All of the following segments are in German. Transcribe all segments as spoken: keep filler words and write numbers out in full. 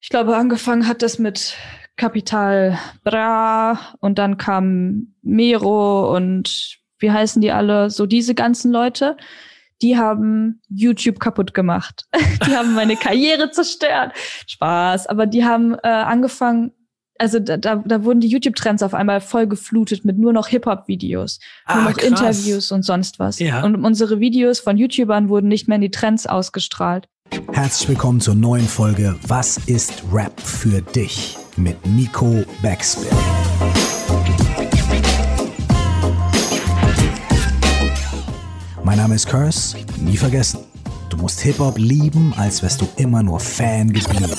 Ich glaube, angefangen hat das mit Capital Bra und dann kam Mero und wie heißen die alle? So diese ganzen Leute, die haben YouTube kaputt gemacht. Die haben meine Karriere zerstört. Spaß. Aber die haben äh, angefangen, also da, da, da wurden die YouTube-Trends auf einmal voll geflutet mit nur noch Hip-Hop-Videos. Ah, nur noch krass. Interviews und sonst was. Ja. Und unsere Videos von YouTubern wurden nicht mehr in die Trends ausgestrahlt. Herzlich willkommen zur neuen Folge Was ist Rap für dich? Mit Nico Backspin. Mein Name ist Curse, nie vergessen. Du musst Hip-Hop lieben, als wärst du immer nur Fan geblieben.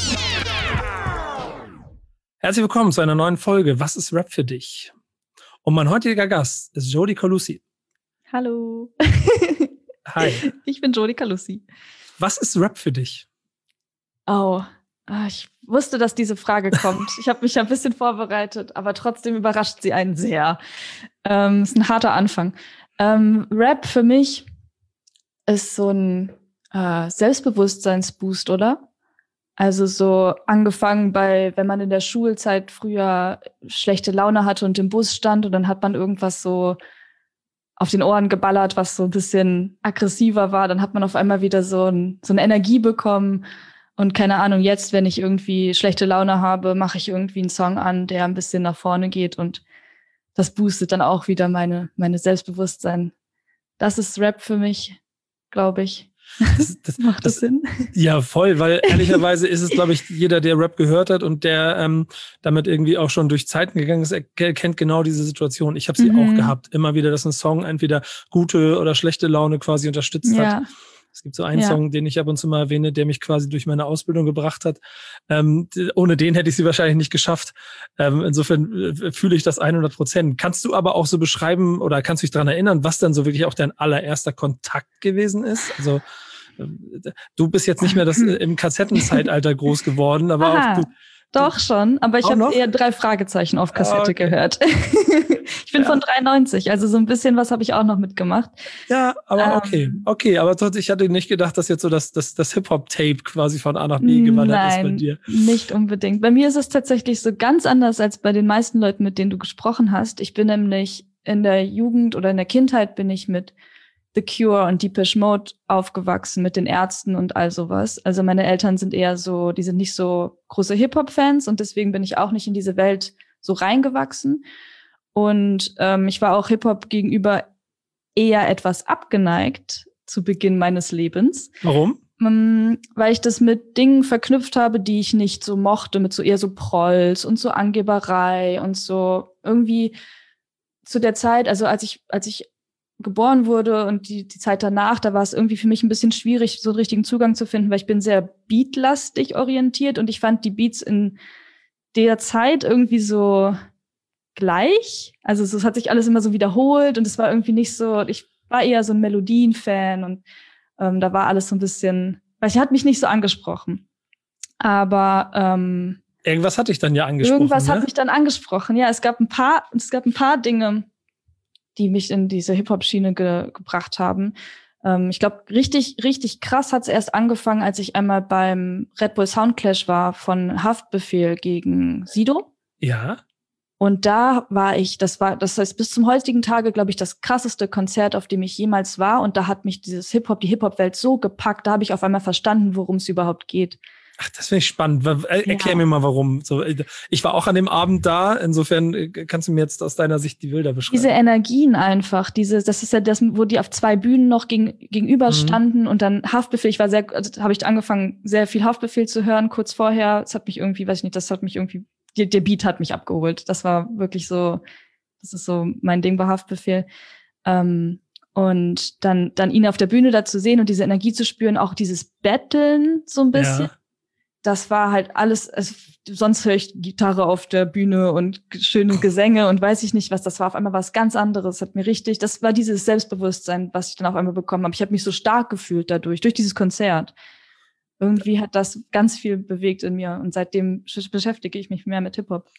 Herzlich willkommen zu einer neuen Folge Was ist Rap für dich? Und mein heutiger Gast ist Jody Calussi. Hallo. Hi. Ich bin Jody Calussi. Was ist Rap für dich? Oh, ich wusste, dass diese Frage kommt. Ich habe mich ein bisschen vorbereitet, aber trotzdem überrascht sie einen sehr. Ähm, ist ein harter Anfang. Ähm, Rap für mich ist so ein äh, Selbstbewusstseinsboost, oder? Also so angefangen bei, wenn man in der Schulzeit früher schlechte Laune hatte und im Bus stand und dann hat man irgendwas so auf den Ohren geballert, was so ein bisschen aggressiver war, dann hat man auf einmal wieder so, ein, so eine Energie bekommen. Und keine Ahnung, jetzt, wenn ich irgendwie schlechte Laune habe, mache ich irgendwie einen Song an, der ein bisschen nach vorne geht und das boostet dann auch wieder meine, meine Selbstbewusstsein. Das ist Rap für mich, glaube ich. Das, das, Macht das, das Sinn? Ja, voll, weil ehrlicherweise ist es, glaube ich, jeder, der Rap gehört hat und der ähm, damit irgendwie auch schon durch Zeiten gegangen ist, er kennt genau diese Situation. Ich habe sie mhm. auch gehabt. Immer wieder, dass ein Song entweder gute oder schlechte Laune quasi unterstützt ja. hat. Es gibt so einen ja. Song, den ich ab und zu mal erwähne, der mich quasi durch meine Ausbildung gebracht hat. Ähm, ohne den hätte ich sie wahrscheinlich nicht geschafft. Ähm, insofern äh, fühle ich das hundert Prozent. Kannst du aber auch so beschreiben oder kannst du dich daran erinnern, was dann so wirklich auch dein allererster Kontakt gewesen ist? Also äh, du bist jetzt nicht mehr das äh, im Kassettenzeitalter groß geworden, aber Aha. auch du. Doch schon, aber ich habe eher drei Fragezeichen auf Kassette okay. gehört. Ich bin ja. von dreiundneunzig, also so ein bisschen was habe ich auch noch mitgemacht. Ja, aber ähm, okay, okay, aber trotzdem, ich hatte nicht gedacht, dass jetzt so das, das, das Hip-Hop-Tape quasi von A nach B gewandert nein, ist bei dir. Nicht unbedingt. Bei mir ist es tatsächlich so ganz anders als bei den meisten Leuten, mit denen du gesprochen hast. Ich bin nämlich in der Jugend oder in der Kindheit bin ich mit The Cure und Depeche Mode aufgewachsen, mit den Ärzten und all sowas. Also meine Eltern sind eher so, die sind nicht so große Hip-Hop-Fans und deswegen bin ich auch nicht in diese Welt so reingewachsen. Und ähm, ich war auch Hip-Hop gegenüber eher etwas abgeneigt zu Beginn meines Lebens. Warum? Ähm, weil ich das mit Dingen verknüpft habe, die ich nicht so mochte, mit so eher so Prolls und so Angeberei und so irgendwie zu der Zeit, also als ich, als ich geboren wurde und die, die Zeit danach, da war es irgendwie für mich ein bisschen schwierig, so einen richtigen Zugang zu finden, weil ich bin sehr beatlastig orientiert und ich fand die Beats in der Zeit irgendwie so gleich. Also es hat sich alles immer so wiederholt und es war irgendwie nicht so, ich war eher so ein Melodien-Fan und ähm, da war alles so ein bisschen, weil es hat mich nicht so angesprochen. Aber ähm, irgendwas hat dich dann ja angesprochen. Irgendwas ne? hat mich dann angesprochen, ja. Es gab ein paar, es gab ein paar Dinge, die mich in diese Hip-Hop-Schiene ge- gebracht haben. Ähm, ich glaube, richtig, richtig krass hat's erst angefangen, als ich einmal beim Red Bull Soundclash war von Haftbefehl gegen Sido. Ja. Und da war ich, das war, das heißt, bis zum heutigen Tage, glaube ich, das krasseste Konzert, auf dem ich jemals war. Und da hat mich dieses Hip-Hop, die Hip-Hop-Welt so gepackt, da habe ich auf einmal verstanden, worum es überhaupt geht. Ach, das finde ich spannend. Erklär ja. mir mal, warum. So, ich war auch an dem Abend da. Insofern kannst du mir jetzt aus deiner Sicht die Bilder beschreiben. Diese Energien einfach, diese, das ist ja das, wo die auf zwei Bühnen noch gegen, gegenüber standen mhm. und dann Haftbefehl. Ich war sehr, also habe ich angefangen, sehr viel Haftbefehl zu hören kurz vorher. Das hat mich irgendwie, weiß ich nicht, das hat mich irgendwie, der, der Beat hat mich abgeholt. Das war wirklich so, das ist so mein Ding bei Haftbefehl. Ähm, und dann, dann ihn auf der Bühne da zu sehen und diese Energie zu spüren, auch dieses Battlen so ein bisschen. Ja. Das war halt alles, also sonst höre ich Gitarre auf der Bühne und schöne Gesänge und weiß ich nicht was, das war auf einmal was ganz anderes, hat mir richtig, das war dieses Selbstbewusstsein, was ich dann auf einmal bekommen habe. Ich habe mich so stark gefühlt dadurch, durch dieses Konzert. Irgendwie hat das ganz viel bewegt in mir und seitdem beschäftige ich mich mehr mit Hip-Hop.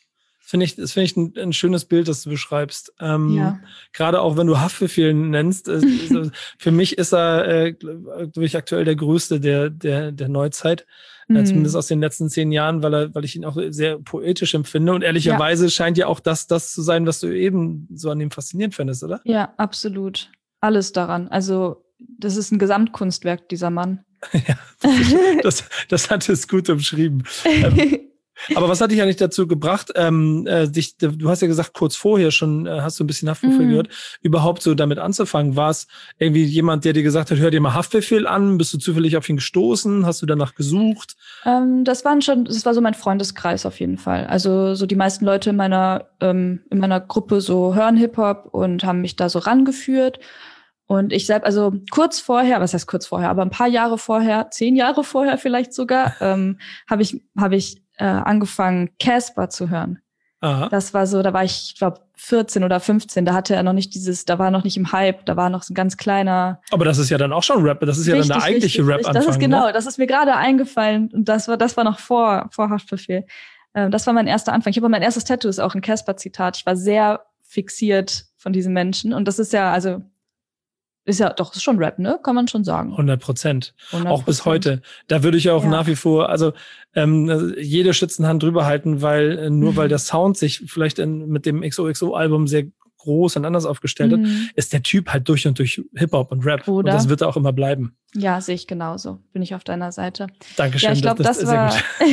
Finde ich, das finde ich ein, ein schönes Bild, das du beschreibst. Ähm, Ja. Gerade auch, wenn du Haftbefehl nennst. Äh, für mich ist er, äh, glaube ich, aktuell der größte der, der, der Neuzeit. Äh, zumindest aus den letzten zehn Jahren, weil er, weil ich ihn auch sehr poetisch empfinde. Und ehrlicherweise ja. scheint ja auch das, das zu sein, was du eben so an ihm faszinierend findest, oder? Ja, absolut. Alles daran. Also, das ist ein Gesamtkunstwerk, dieser Mann. Ja, das, das hat es gut umschrieben. ähm, aber was hat dich eigentlich dazu gebracht, ähm, äh, dich, du hast ja gesagt, kurz vorher schon äh, hast du ein bisschen Haftbefehl mm. gehört, überhaupt so damit anzufangen? War es irgendwie jemand, der dir gesagt hat, hör dir mal Haftbefehl an? Bist du zufällig auf ihn gestoßen? Hast du danach gesucht? Ähm, das waren schon, das war so mein Freundeskreis auf jeden Fall. Also so die meisten Leute in meiner, ähm, in meiner Gruppe so hören Hip-Hop und haben mich da so rangeführt. Und ich selbst, also kurz vorher, was heißt kurz vorher, aber ein paar Jahre vorher, zehn Jahre vorher vielleicht sogar, ähm, habe ich, habe ich äh, angefangen, Casper zu hören. Aha. Das war so, da war ich, ich glaube, vierzehn oder fünfzehn, da hatte er noch nicht dieses, da war noch nicht im Hype, da war noch so ein ganz kleiner. Aber das ist ja dann auch schon Rap, das ist ja richtig, dann der eigentliche Rap-Anfang. Das ist genau, ne? Das ist mir gerade eingefallen und das war, das war noch vor, vor Haftbefehl. Ähm, das war mein erster Anfang. Ich habe mein erstes Tattoo ist auch ein Casper-Zitat. Ich war sehr fixiert von diesem Menschen und das ist ja, also ist ja doch, ist schon Rap, ne? Kann man schon sagen. hundert Prozent. Auch bis heute. Da würde ich auch ja. nach wie vor, also ähm, jede Schützenhand drüber halten, weil äh, nur mhm. weil der Sound sich vielleicht in, mit dem X O X O-Album sehr groß und anders aufgestellt mhm. hat, ist der Typ halt durch und durch Hip-Hop und Rap. Oder? Und das wird auch immer bleiben. Ja, sehe ich genauso. Bin ich auf deiner Seite. Dankeschön. Ja, ich glaube, das, das, das, war,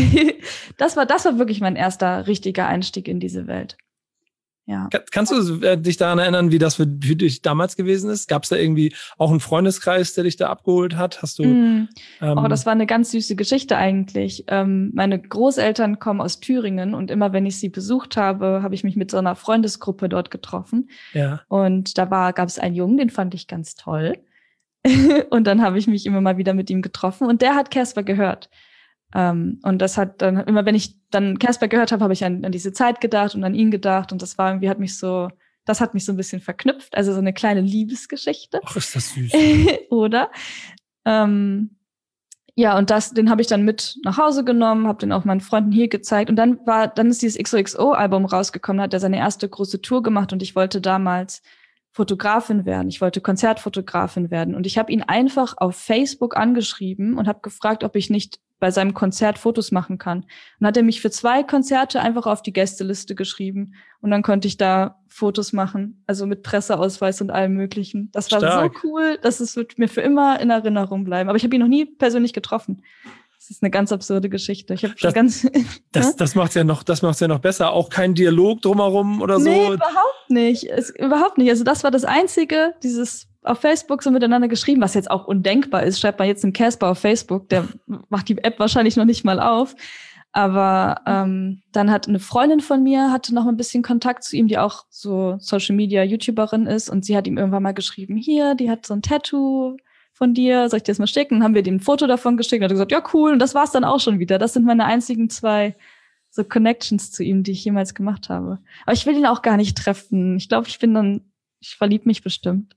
das war das war wirklich mein erster richtiger Einstieg in diese Welt. Ja. Kannst du äh, dich daran erinnern, wie das für, für dich damals gewesen ist? Gab es da irgendwie auch einen Freundeskreis, der dich da abgeholt hat? Hast du? Mm. Ähm, oh, das war eine ganz süße Geschichte eigentlich. Ähm, meine Großeltern kommen aus Thüringen und immer wenn ich sie besucht habe, habe ich mich mit so einer Freundesgruppe dort getroffen. Ja. Und da war, gab es einen Jungen, den fand ich ganz toll. Und dann habe ich mich immer mal wieder mit ihm getroffen und der hat Casper gehört. Um, und das hat dann, immer wenn ich dann Casper gehört habe, habe ich an, an diese Zeit gedacht und an ihn gedacht. Und das war irgendwie, hat mich so, das hat mich so ein bisschen verknüpft. Also so eine kleine Liebesgeschichte. Ach, ist das süß. Oder? Um, ja, und das, den habe ich dann mit nach Hause genommen, habe den auch meinen Freunden hier gezeigt. Und dann war, dann ist dieses X O X O-Album rausgekommen, hat er seine erste große Tour gemacht und ich wollte damals Fotografin werden. Ich wollte Konzertfotografin werden. Und ich habe ihn einfach auf Facebook angeschrieben und habe gefragt, ob ich nicht bei seinem Konzert Fotos machen kann. Und hat er mich für zwei Konzerte einfach auf die Gästeliste geschrieben. Und dann konnte ich da Fotos machen, also mit Presseausweis und allem Möglichen. Das war Stark. So cool, dass es wird mir für immer in Erinnerung bleiben. Aber ich habe ihn noch nie persönlich getroffen. Das ist eine ganz absurde Geschichte. Ich habe schon das, ganz. das, das macht's ja noch, das macht's ja noch besser. Auch kein Dialog drumherum oder so. Nee, überhaupt nicht. Es, überhaupt nicht. Also das war das Einzige, dieses auf Facebook so miteinander geschrieben, was jetzt auch undenkbar ist. Schreibt man jetzt einen Casper auf Facebook, der macht die App wahrscheinlich noch nicht mal auf. Aber ähm, dann hat eine Freundin von mir, hatte noch ein bisschen Kontakt zu ihm, die auch so Social-Media-YouTuberin ist. Und sie hat ihm irgendwann mal geschrieben, hier, die hat so ein Tattoo von dir, soll ich dir das mal schicken? Dann haben wir dem ein Foto davon geschickt und hat gesagt, ja, cool. Und das war's dann auch schon wieder. Das sind meine einzigen zwei so Connections zu ihm, die ich jemals gemacht habe. Aber ich will ihn auch gar nicht treffen. Ich glaube, ich bin dann, ich verlieb mich bestimmt.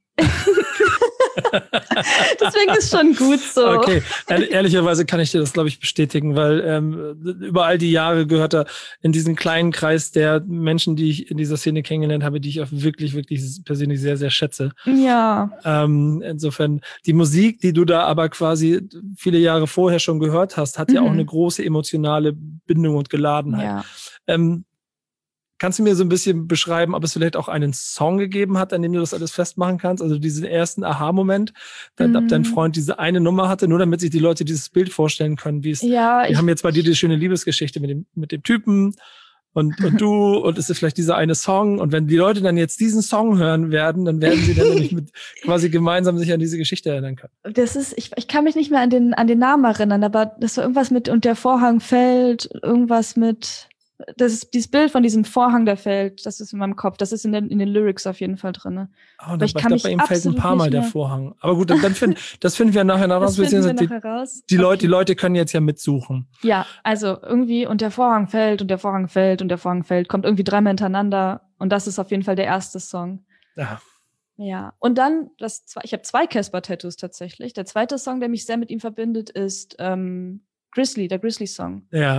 Deswegen ist schon gut so. Okay, Ehr- ehrlicherweise kann ich dir das, glaube ich, bestätigen, weil ähm, über all die Jahre gehört er in diesen kleinen Kreis der Menschen, die ich in dieser Szene kennengelernt habe, die ich auch wirklich, wirklich persönlich sehr, sehr schätze. Ja. Ähm, insofern, die Musik, die du da aber quasi viele Jahre vorher schon gehört hast, hat mhm. ja auch eine große emotionale Bindung und Geladenheit. Ja. Ähm, Kannst du mir so ein bisschen beschreiben, ob es vielleicht auch einen Song gegeben hat, an dem du das alles festmachen kannst? Also diesen ersten Aha-Moment, mm. ob dein Freund diese eine Nummer hatte, nur damit sich die Leute dieses Bild vorstellen können, wie es. Ja, wir haben jetzt bei dir die schöne Liebesgeschichte mit dem, mit dem Typen und, und du und es ist vielleicht dieser eine Song. Und wenn die Leute dann jetzt diesen Song hören werden, dann werden sie dann nämlich mit quasi gemeinsam sich an diese Geschichte erinnern können. Das ist, ich, ich kann mich nicht mehr an den, an den Namen erinnern, aber das war irgendwas mit und der Vorhang fällt, irgendwas mit. Das ist dieses Bild von diesem Vorhang, der fällt, das ist in meinem Kopf. Das ist in den, in den Lyrics auf jeden Fall drin. Oh, ich ich glaube, bei ihm fällt ein paar Mal der Vorhang. Aber gut, dann, dann find, das finden wir nachher raus. Das finden wir die, nachher raus. Die, okay. Leute, die Leute können jetzt ja mitsuchen. Ja, also irgendwie und der Vorhang fällt und der Vorhang fällt und der Vorhang fällt. Kommt irgendwie dreimal hintereinander. Und das ist auf jeden Fall der erste Song. Ja. Ja, und dann, das, ich habe zwei Casper-Tattoos tatsächlich. Der zweite Song, der mich sehr mit ihm verbindet, ist ähm, Grizzly, der Grizzly-Song. Ja.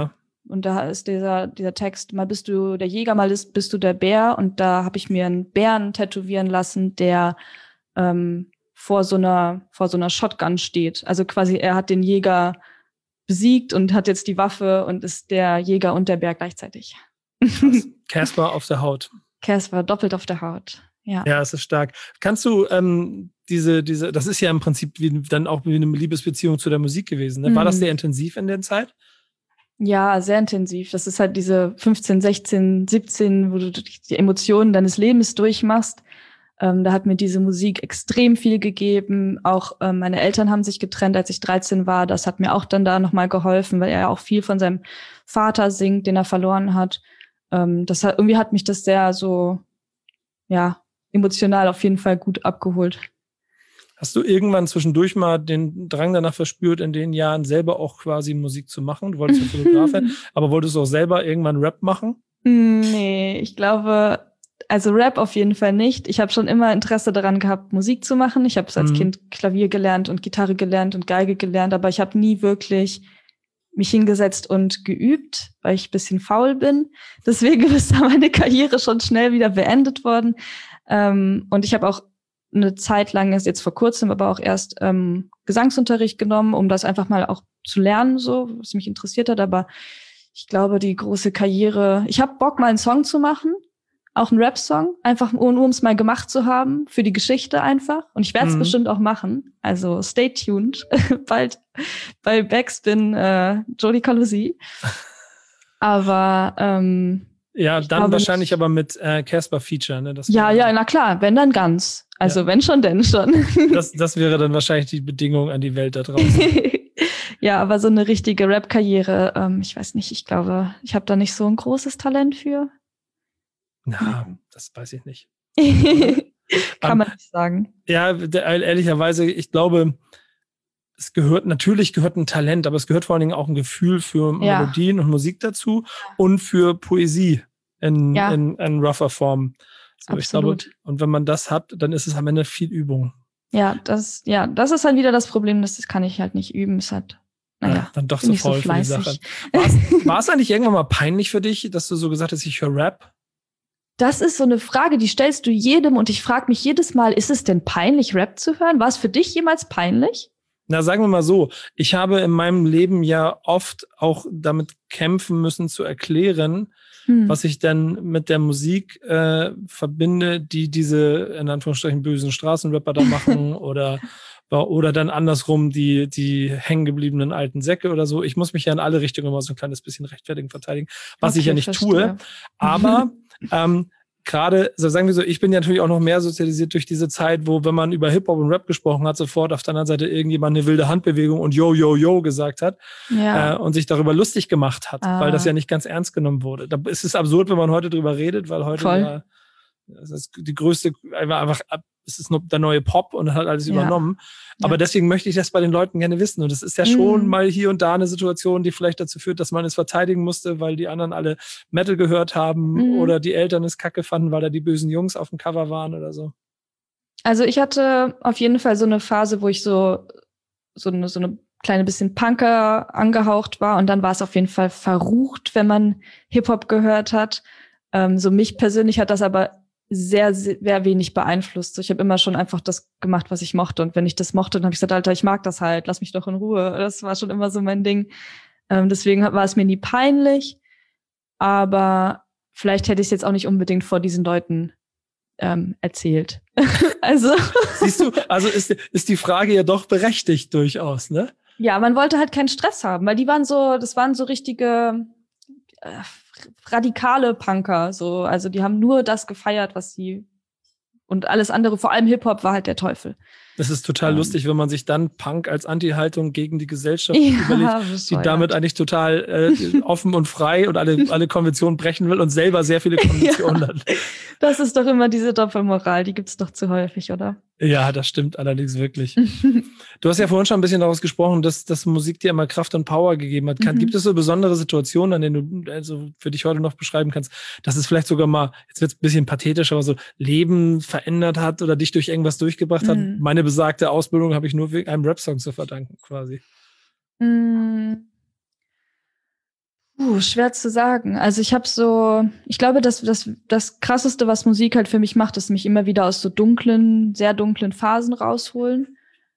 Und da ist dieser, dieser Text, mal bist du der Jäger, mal bist du der Bär. Und da habe ich mir einen Bären tätowieren lassen, der ähm, vor so einer, vor so einer Shotgun steht. Also quasi, er hat den Jäger besiegt und hat jetzt die Waffe und ist der Jäger und der Bär gleichzeitig. Casper auf der Haut. Casper doppelt auf der Haut. Ja, ja, es ist stark. Kannst du ähm, diese, diese, das ist ja im Prinzip wie, dann auch wie eine Liebesbeziehung zu der Musik gewesen. Ne? War das sehr intensiv in der Zeit? Ja, sehr intensiv. Das ist halt diese fünfzehn, sechzehn, siebzehn, wo du die Emotionen deines Lebens durchmachst. Ähm, da hat mir diese Musik extrem viel gegeben. Auch ähm, meine Eltern haben sich getrennt, als ich dreizehn war. Das hat mir auch dann da nochmal geholfen, weil er ja auch viel von seinem Vater singt, den er verloren hat. Ähm, das hat, irgendwie hat mich das sehr so, ja, emotional auf jeden Fall gut abgeholt. Hast du irgendwann zwischendurch mal den Drang danach verspürt, in den Jahren selber auch quasi Musik zu machen? Du wolltest ja Fotografin, aber wolltest du auch selber irgendwann Rap machen? Nee, ich glaube, also Rap auf jeden Fall nicht. Ich habe schon immer Interesse daran gehabt, Musik zu machen. Ich habe als mhm. Kind Klavier gelernt und Gitarre gelernt und Geige gelernt, aber ich habe nie wirklich mich hingesetzt und geübt, weil ich ein bisschen faul bin. Deswegen ist da meine Karriere schon schnell wieder beendet worden. Ähm, und ich habe auch eine Zeit lang, ist jetzt vor kurzem, aber auch erst ähm, Gesangsunterricht genommen, um das einfach mal auch zu lernen, so was mich interessiert hat. Aber ich glaube, die große Karriere, ich habe Bock, mal einen Song zu machen, auch einen Rap-Song, einfach nur, um es mal gemacht zu haben, für die Geschichte einfach. Und ich werde es mhm. bestimmt auch machen. Also stay tuned. Bald bei Backspin äh, Jodie Calusi. Aber ähm, ja, dann wahrscheinlich nicht. Aber mit äh, Casper Feature, ne? Das ja, ja, na klar, wenn dann ganz. Also ja. wenn schon, denn schon. das, das wäre dann wahrscheinlich die Bedingung an die Welt da draußen. Ja, aber so eine richtige Rap-Karriere, ähm, ich weiß nicht, ich glaube, ich habe da nicht so ein großes Talent für. Na, das weiß ich nicht. Kann um, man nicht sagen. Ja, ehrlicherweise, ich glaube, es gehört, natürlich gehört ein Talent, aber es gehört vor allen Dingen auch ein Gefühl für ja. Melodien und Musik dazu und für Poesie in, ja. in, in rougher Form. So, ich glaube, und wenn man das hat, dann ist es am Ende viel Übung. Ja, das, ja, das ist halt wieder das Problem, das kann ich halt nicht üben. Es hat, naja, ja, dann doch so faul so für die Sache. War es eigentlich irgendwann mal peinlich für dich, dass du so gesagt hast, ich höre Rap? Das ist so eine Frage, die stellst du jedem und ich frage mich jedes Mal, ist es denn peinlich, Rap zu hören? War es für dich jemals peinlich? Na, sagen wir mal so, ich habe in meinem Leben ja oft auch damit kämpfen müssen zu erklären, hm. was ich dann mit der Musik äh, verbinde, die diese, in Anführungsstrichen, bösen Straßenrapper da machen oder oder dann andersrum die die hängengebliebenen alten Säcke oder so. Ich muss mich ja in alle Richtungen immer so ein kleines bisschen rechtfertigen, verteidigen, was okay, ich ja nicht verstehe. tue. Aber ähm, gerade, so sagen wir so, ich bin ja natürlich auch noch mehr sozialisiert durch diese Zeit, wo, wenn man über Hip-Hop und Rap gesprochen hat, sofort auf der anderen Seite irgendjemand eine wilde Handbewegung und yo, yo, yo gesagt hat ja. äh, und sich darüber lustig gemacht hat, ah. weil das ja nicht ganz ernst genommen wurde. Da ist es absurd, wenn man heute drüber redet, weil heute ja, das ist die größte, einfach, es ist nur der neue Pop und hat alles ja. übernommen. Aber ja. deswegen möchte ich das bei den Leuten gerne wissen. Und es ist ja schon mhm. mal hier und da eine Situation, die vielleicht dazu führt, dass man es verteidigen musste, weil die anderen alle Metal gehört haben mhm. oder die Eltern es kacke fanden, weil da die bösen Jungs auf dem Cover waren oder so. Also ich hatte auf jeden Fall so eine Phase, wo ich so, so eine, so eine kleine bisschen Punker angehaucht war. Und dann war es auf jeden Fall verrucht, wenn man Hip-Hop gehört hat. Ähm, so mich persönlich hat das aber sehr, sehr wenig beeinflusst. Ich habe immer schon einfach das gemacht, was ich mochte. Und wenn ich das mochte, dann habe ich gesagt, Alter, ich mag das halt, lass mich doch in Ruhe. Das war schon immer so mein Ding. Ähm, deswegen war es mir nie peinlich. Aber vielleicht hätte ich es jetzt auch nicht unbedingt vor diesen Leuten ähm, erzählt. Also siehst du, also ist, ist die Frage ja doch berechtigt durchaus, ne? Ja, man wollte halt keinen Stress haben, weil die waren so, das waren so richtige äh, radikale Punker, so, also die haben nur das gefeiert, was sie und alles andere, vor allem Hip-Hop, war halt der Teufel. Das ist total ähm. lustig, wenn man sich dann Punk als Anti-Haltung gegen die Gesellschaft ja, überlegt, die damit eigentlich total äh, offen und frei und alle, alle Konventionen brechen will und selber sehr viele Konventionen ja. hat. Das ist doch immer diese Doppelmoral, die gibt's doch zu häufig, oder? Ja, das stimmt allerdings wirklich. Du hast ja vorhin schon ein bisschen daraus gesprochen, dass, dass Musik dir immer Kraft und Power gegeben hat. Kann, mhm. Gibt es so besondere Situationen, an denen du also für dich heute noch beschreiben kannst, dass es vielleicht sogar mal, jetzt wird's ein bisschen pathetisch, aber so Leben verändert hat oder dich durch irgendwas durchgebracht mhm. hat? Meine besagte Ausbildung habe ich nur wegen einem Rap-Song zu verdanken, quasi. Mhm. Uh, schwer zu sagen. Also ich habe so, ich glaube, dass das, das Krasseste, was Musik halt für mich macht, ist mich immer wieder aus so dunklen, sehr dunklen Phasen rausholen.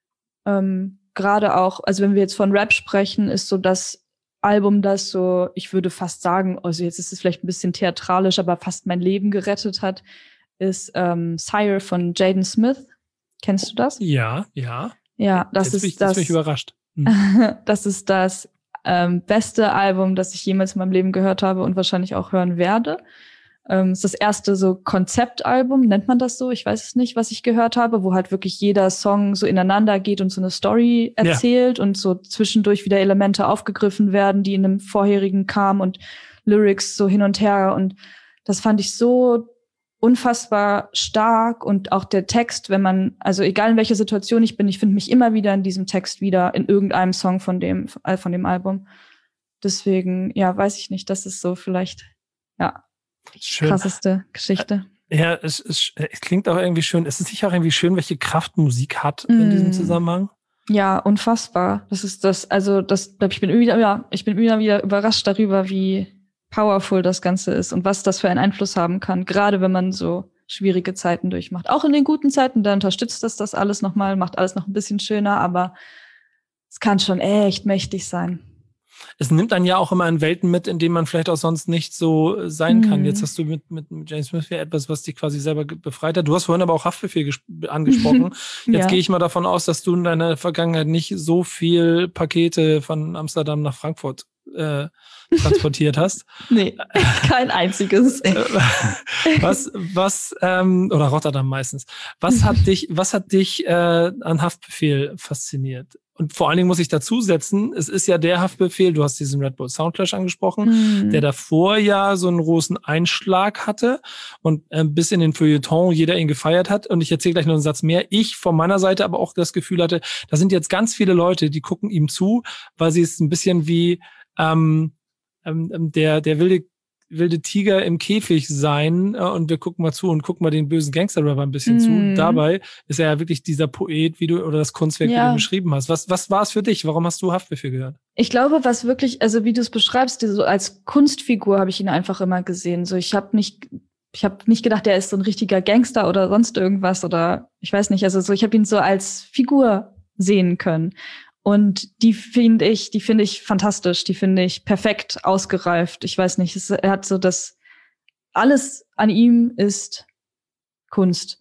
Ähm, Gerade auch, also wenn wir jetzt von Rap sprechen, ist so das Album, das so, ich würde fast sagen, also jetzt ist es vielleicht ein bisschen theatralisch, aber fast mein Leben gerettet hat, ist ähm, Sire von Jaden Smith. Kennst du das? Ja, ja. Ja, das jetzt ist bin ich, das. Jetzt bin ich überrascht. Hm. Das ist das ähm, beste Album, das ich jemals in meinem Leben gehört habe und wahrscheinlich auch hören werde. Ähm, ist das erste so Konzeptalbum, nennt man das so? Ich weiß es nicht, was ich gehört habe, wo halt wirklich jeder Song so ineinander geht und so eine Story erzählt ja. und so zwischendurch wieder Elemente aufgegriffen werden, die in einem vorherigen kamen und Lyrics so hin und her. Und das fand ich so unfassbar stark und auch der Text, wenn man, also egal in welcher Situation ich bin, ich finde mich immer wieder in diesem Text wieder, in irgendeinem Song von dem, äh, von dem Album. Deswegen, ja, weiß ich nicht, das ist so vielleicht, ja, die schön. krasseste Geschichte. Ja, es, es, es klingt auch irgendwie schön. Es ist sicher auch irgendwie schön, welche Kraft Musik hat mm. in diesem Zusammenhang. Ja, unfassbar. Das ist das, also das, ich bin wieder, ja, ich bin immer wieder überrascht darüber, wie powerful das Ganze ist und was das für einen Einfluss haben kann, gerade wenn man so schwierige Zeiten durchmacht. Auch in den guten Zeiten, da unterstützt das das alles nochmal, macht alles noch ein bisschen schöner, aber es kann schon echt mächtig sein. Es nimmt einen ja auch immer in Welten mit, in denen man vielleicht auch sonst nicht so sein Mhm. kann. Jetzt hast du mit, mit James Smith ja etwas, was dich quasi selber befreit hat. Du hast vorhin aber auch Haftbefehl ges- angesprochen. Jetzt Ja. gehe ich mal davon aus, dass du in deiner Vergangenheit nicht so viel Pakete von Amsterdam nach Frankfurt äh, transportiert hast. Nee, kein einziges. was, was, ähm, oder Rotterdam meistens. Was hat dich, was hat dich äh, an Haftbefehl fasziniert? Und vor allen Dingen muss ich dazu setzen, es ist ja der Haftbefehl, du hast diesen Red Bull Soundclash angesprochen, Mhm. der davor ja so einen großen Einschlag hatte und äh, bis in den Feuilleton jeder ihn gefeiert hat. Und ich erzähle gleich noch einen Satz mehr. Ich von meiner Seite aber auch das Gefühl hatte, da sind jetzt ganz viele Leute, die gucken ihm zu, weil sie es ein bisschen wie ähm, ähm, der, der wilde wilde Tiger im Käfig sein äh, und wir gucken mal zu und gucken mal den bösen Gangster-Rapper ein bisschen Mhm. zu. Dabei ist er ja wirklich dieser Poet, wie du, oder das Kunstwerk, Ja. wie du beschrieben hast. Was, was war es für dich? Warum hast du Haftbefehl gehört? Ich glaube, was wirklich, also wie du es beschreibst, so als Kunstfigur habe ich ihn einfach immer gesehen. So, ich habe nicht, ich habe nicht gedacht, er ist so ein richtiger Gangster oder sonst irgendwas oder ich weiß nicht. Also so, ich habe ihn so als Figur sehen können. Und die finde ich, die finde ich fantastisch, die finde ich perfekt ausgereift. Ich weiß nicht, es, er hat so das, alles an ihm ist Kunst.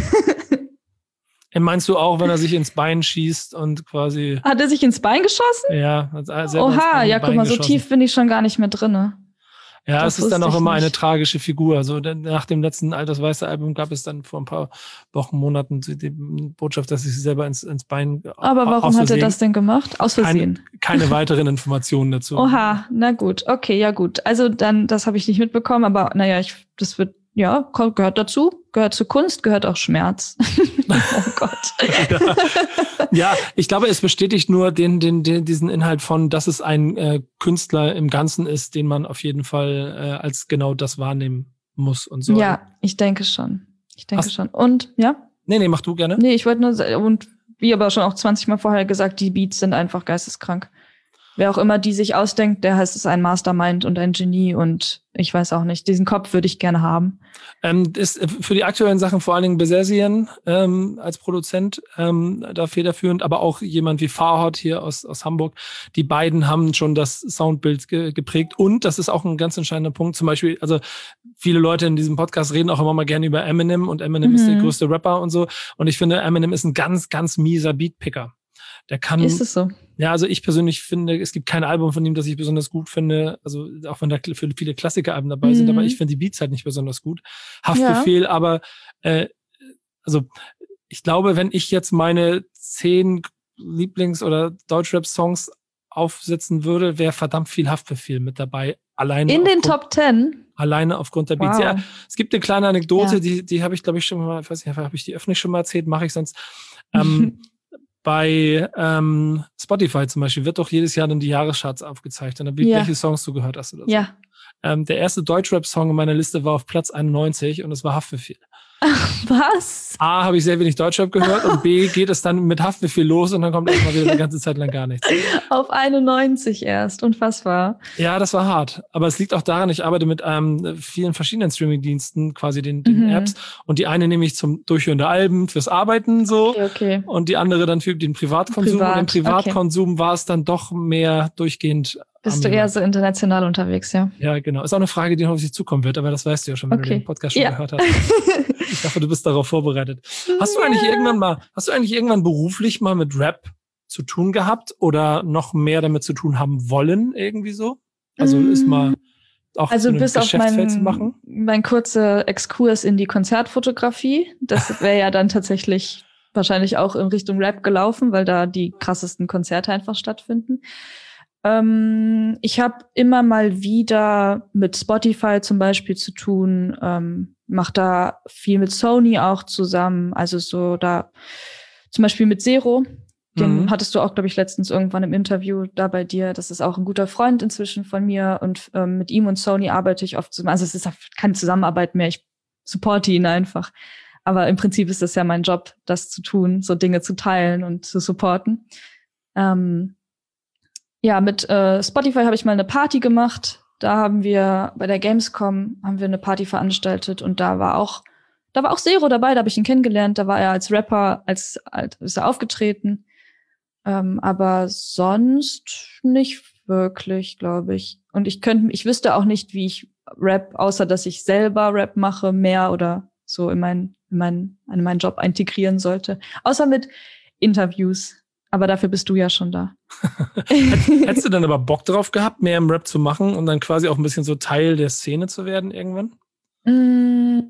Meinst du auch, wenn er sich ins Bein schießt und quasi... Hat er sich ins Bein geschossen? Ja. Hat er selber ins Oha, ja, Bein guck mal, so geschossen. tief bin ich schon gar nicht mehr drinne. Ja, Das es ist dann wusste auch ich immer eine nicht. tragische Figur. Also nach dem letzten Alters Weiße Album gab es dann vor ein paar Wochen, Monaten die Botschaft, dass sie sich selber ins, ins Bein... Aber warum aus hat er Versehen- das denn gemacht? Aus Versehen. Keine, keine weiteren Informationen dazu. Oha, na gut, okay, ja gut. Also dann, das habe ich nicht mitbekommen, aber naja, ich, das wird, ja, kommt- gehört dazu, gehört zu Kunst, gehört auch Schmerz. Oh Gott. Ja. Ja, ich glaube, es bestätigt nur den, den, den, diesen Inhalt von, dass es ein äh, Künstler im Ganzen ist, den man auf jeden Fall äh, als genau das wahrnehmen muss und so. Ja, ich denke schon. Ich denke Hast- schon. Und, ja? Nee, nee, mach du gerne. Nee, ich wollte nur sagen, und wie aber schon auch zwanzig Mal vorher gesagt, die Beats sind einfach geisteskrank. Wer auch immer die sich ausdenkt, der heißt es ein Mastermind und ein Genie und ich weiß auch nicht, diesen Kopf würde ich gerne haben. Ähm, ist äh, für die aktuellen Sachen vor allen Dingen Besessian ähm, als Produzent ähm, da federführend, aber auch jemand wie Farhad hier aus, aus Hamburg. Die beiden haben schon das Soundbild ge- geprägt und das ist auch ein ganz entscheidender Punkt. Zum Beispiel, also viele Leute in diesem Podcast reden auch immer mal gerne über Eminem und Eminem Mhm. ist der größte Rapper und so. Und ich finde, Eminem ist ein ganz, ganz mieser Beatpicker. Der kann, Ist es so? ja, also ich persönlich finde, es gibt kein Album von ihm, das ich besonders gut finde. Also auch wenn da kl- viele Klassikeralben dabei sind, Mhm. aber ich finde die Beats halt nicht besonders gut. Haftbefehl, aber äh, also ich glaube, wenn ich jetzt meine zehn Lieblings- oder Deutschrap-Songs aufsetzen würde, wäre verdammt viel Haftbefehl mit dabei. Alleine In den aufgrund- Top Ten? Alleine aufgrund der Beats. Wow. Ja, es gibt eine kleine Anekdote, Ja. die, die habe ich, glaube ich, schon mal, ich weiß nicht, habe ich die öffentlich schon mal erzählt, mache ich sonst. Ähm, bei ähm, Spotify zum Beispiel wird doch jedes Jahr dann die Jahrescharts aufgezeigt. Und dann wird, Ja. welche Songs du gehört hast oder so. Ja. Ähm, der erste Deutschrap-Song in meiner Liste war auf Platz einundneunzig und es war Haftbefehl. Was? A, habe ich sehr wenig Deutschrap gehört und B, geht es dann mit Haftbefehl los und dann kommt erstmal wieder eine ganze Zeit lang gar nichts. Auf einundneunzig erst, unfassbar. Ja, das war hart. Aber es liegt auch daran, ich arbeite mit ähm, vielen verschiedenen Streaming-Diensten, quasi den, den mhm. Apps. Und die eine nehme ich zum Durchhören der Alben, fürs Arbeiten so. Okay, okay. Und die andere dann für den Privatkonsum. Privat, und im Privatkonsum okay. war es dann doch mehr durchgehend. Bist du eher so international unterwegs, ja? Ja, genau. Ist auch eine Frage, die hoffentlich zukommen wird, aber das weißt du ja schon, wenn okay. du den Podcast schon ja. gehört hast. Ich hoffe, du bist darauf vorbereitet. Hast du eigentlich irgendwann mal, hast du eigentlich irgendwann beruflich mal mit Rap zu tun gehabt oder noch mehr damit zu tun haben wollen, irgendwie so? Also mm. ist mal auch also so ein bis Geschäftsfeld auf zu machen? mein, mein kurzer Exkurs in die Konzertfotografie. Das wäre ja dann tatsächlich wahrscheinlich auch in Richtung Rap gelaufen, weil da die krassesten Konzerte einfach stattfinden. Ähm, ich habe immer mal wieder mit Spotify zum Beispiel zu tun, ähm, mache da viel mit Sony auch zusammen, also so da zum Beispiel mit Zero, den mhm. hattest du auch, glaube ich, letztens irgendwann im Interview da bei dir, das ist auch ein guter Freund inzwischen von mir und ähm, mit ihm und Sony arbeite ich oft zusammen, also es ist keine Zusammenarbeit mehr, ich supporte ihn einfach, aber im Prinzip ist das ja mein Job, das zu tun, so Dinge zu teilen und zu supporten. Ähm, Ja, mit äh, Spotify habe ich mal eine Party gemacht. Da haben wir bei der Gamescom haben wir eine Party veranstaltet und da war auch da war auch Zero dabei. Da habe ich ihn kennengelernt. Da war er als Rapper als, als ist er aufgetreten. Ähm, aber sonst nicht wirklich, glaube ich. Und ich könnte, ich wüsste auch nicht, wie ich Rap, außer dass ich selber Rap mache, mehr oder so in meinen in meinen in meinen Job integrieren sollte. Außer mit Interviews. Aber dafür bist du ja schon da. Hättest du dann aber Bock drauf gehabt, mehr im Rap zu machen und dann quasi auch ein bisschen so Teil der Szene zu werden irgendwann? Mm.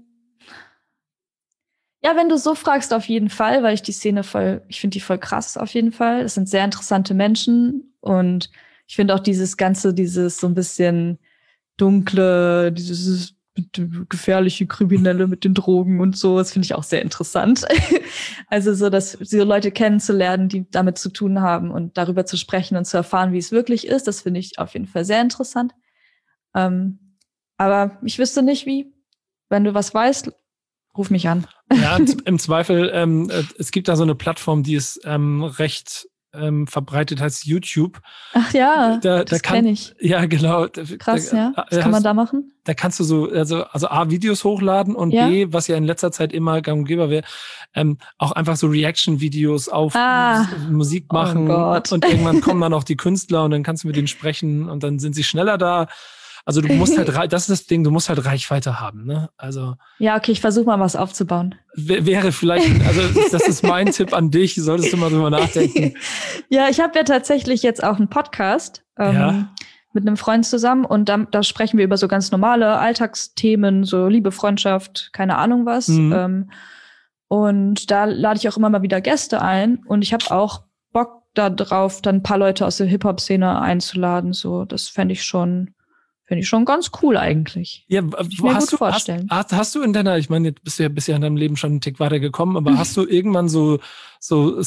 Ja, wenn du so fragst, auf jeden Fall, weil ich die Szene voll, ich finde die voll krass auf jeden Fall. Es sind sehr interessante Menschen und ich finde auch dieses Ganze, dieses so ein bisschen dunkle, dieses gefährliche Kriminelle mit den Drogen und so, das finde ich auch sehr interessant. Also so, dass so Leute kennenzulernen, die damit zu tun haben und darüber zu sprechen und zu erfahren, wie es wirklich ist, das finde ich auf jeden Fall sehr interessant. Ähm, aber ich wüsste nicht, wie. Wenn du was weißt, ruf mich an. Ja, im Zweifel, ähm, es gibt da so eine Plattform, die ist ähm, recht ähm, verbreitet, heißt YouTube. Ach ja, da, das da kenne ich. Ja, genau. Krass, da, ja. Was kann man da machen? Da kannst du so, also, also A, Videos hochladen und ja. B, was ja in letzter Zeit immer gang und gäbe wäre, ähm, auch einfach so Reaction-Videos auf ah. Musik machen. Oh Gott. Und irgendwann kommen dann auch die Künstler und dann kannst du mit denen sprechen und dann sind sie schneller da. Also du musst halt, das ist das Ding, du musst halt Reichweite haben, ne? Also. Ja, okay, ich versuche mal was aufzubauen. W- wäre vielleicht, also das ist mein Tipp an dich, solltest du mal drüber nachdenken. Ja, ich habe ja tatsächlich jetzt auch einen Podcast ähm, ja. mit einem Freund zusammen und da, da sprechen wir über so ganz normale Alltagsthemen, so Liebe, Freundschaft, keine Ahnung was. Mhm. Ähm, und da lade ich auch immer mal wieder Gäste ein und ich habe auch Bock da drauf, dann ein paar Leute aus der Hip-Hop-Szene einzuladen. So, das fände ich schon Finde ich schon ganz cool eigentlich. Ja, wo hast du, vorstellen. Hast, hast du in deiner, ich meine, jetzt bist du ja bisher in deinem Leben schon einen Tick weiter gekommen, aber hast du irgendwann so, so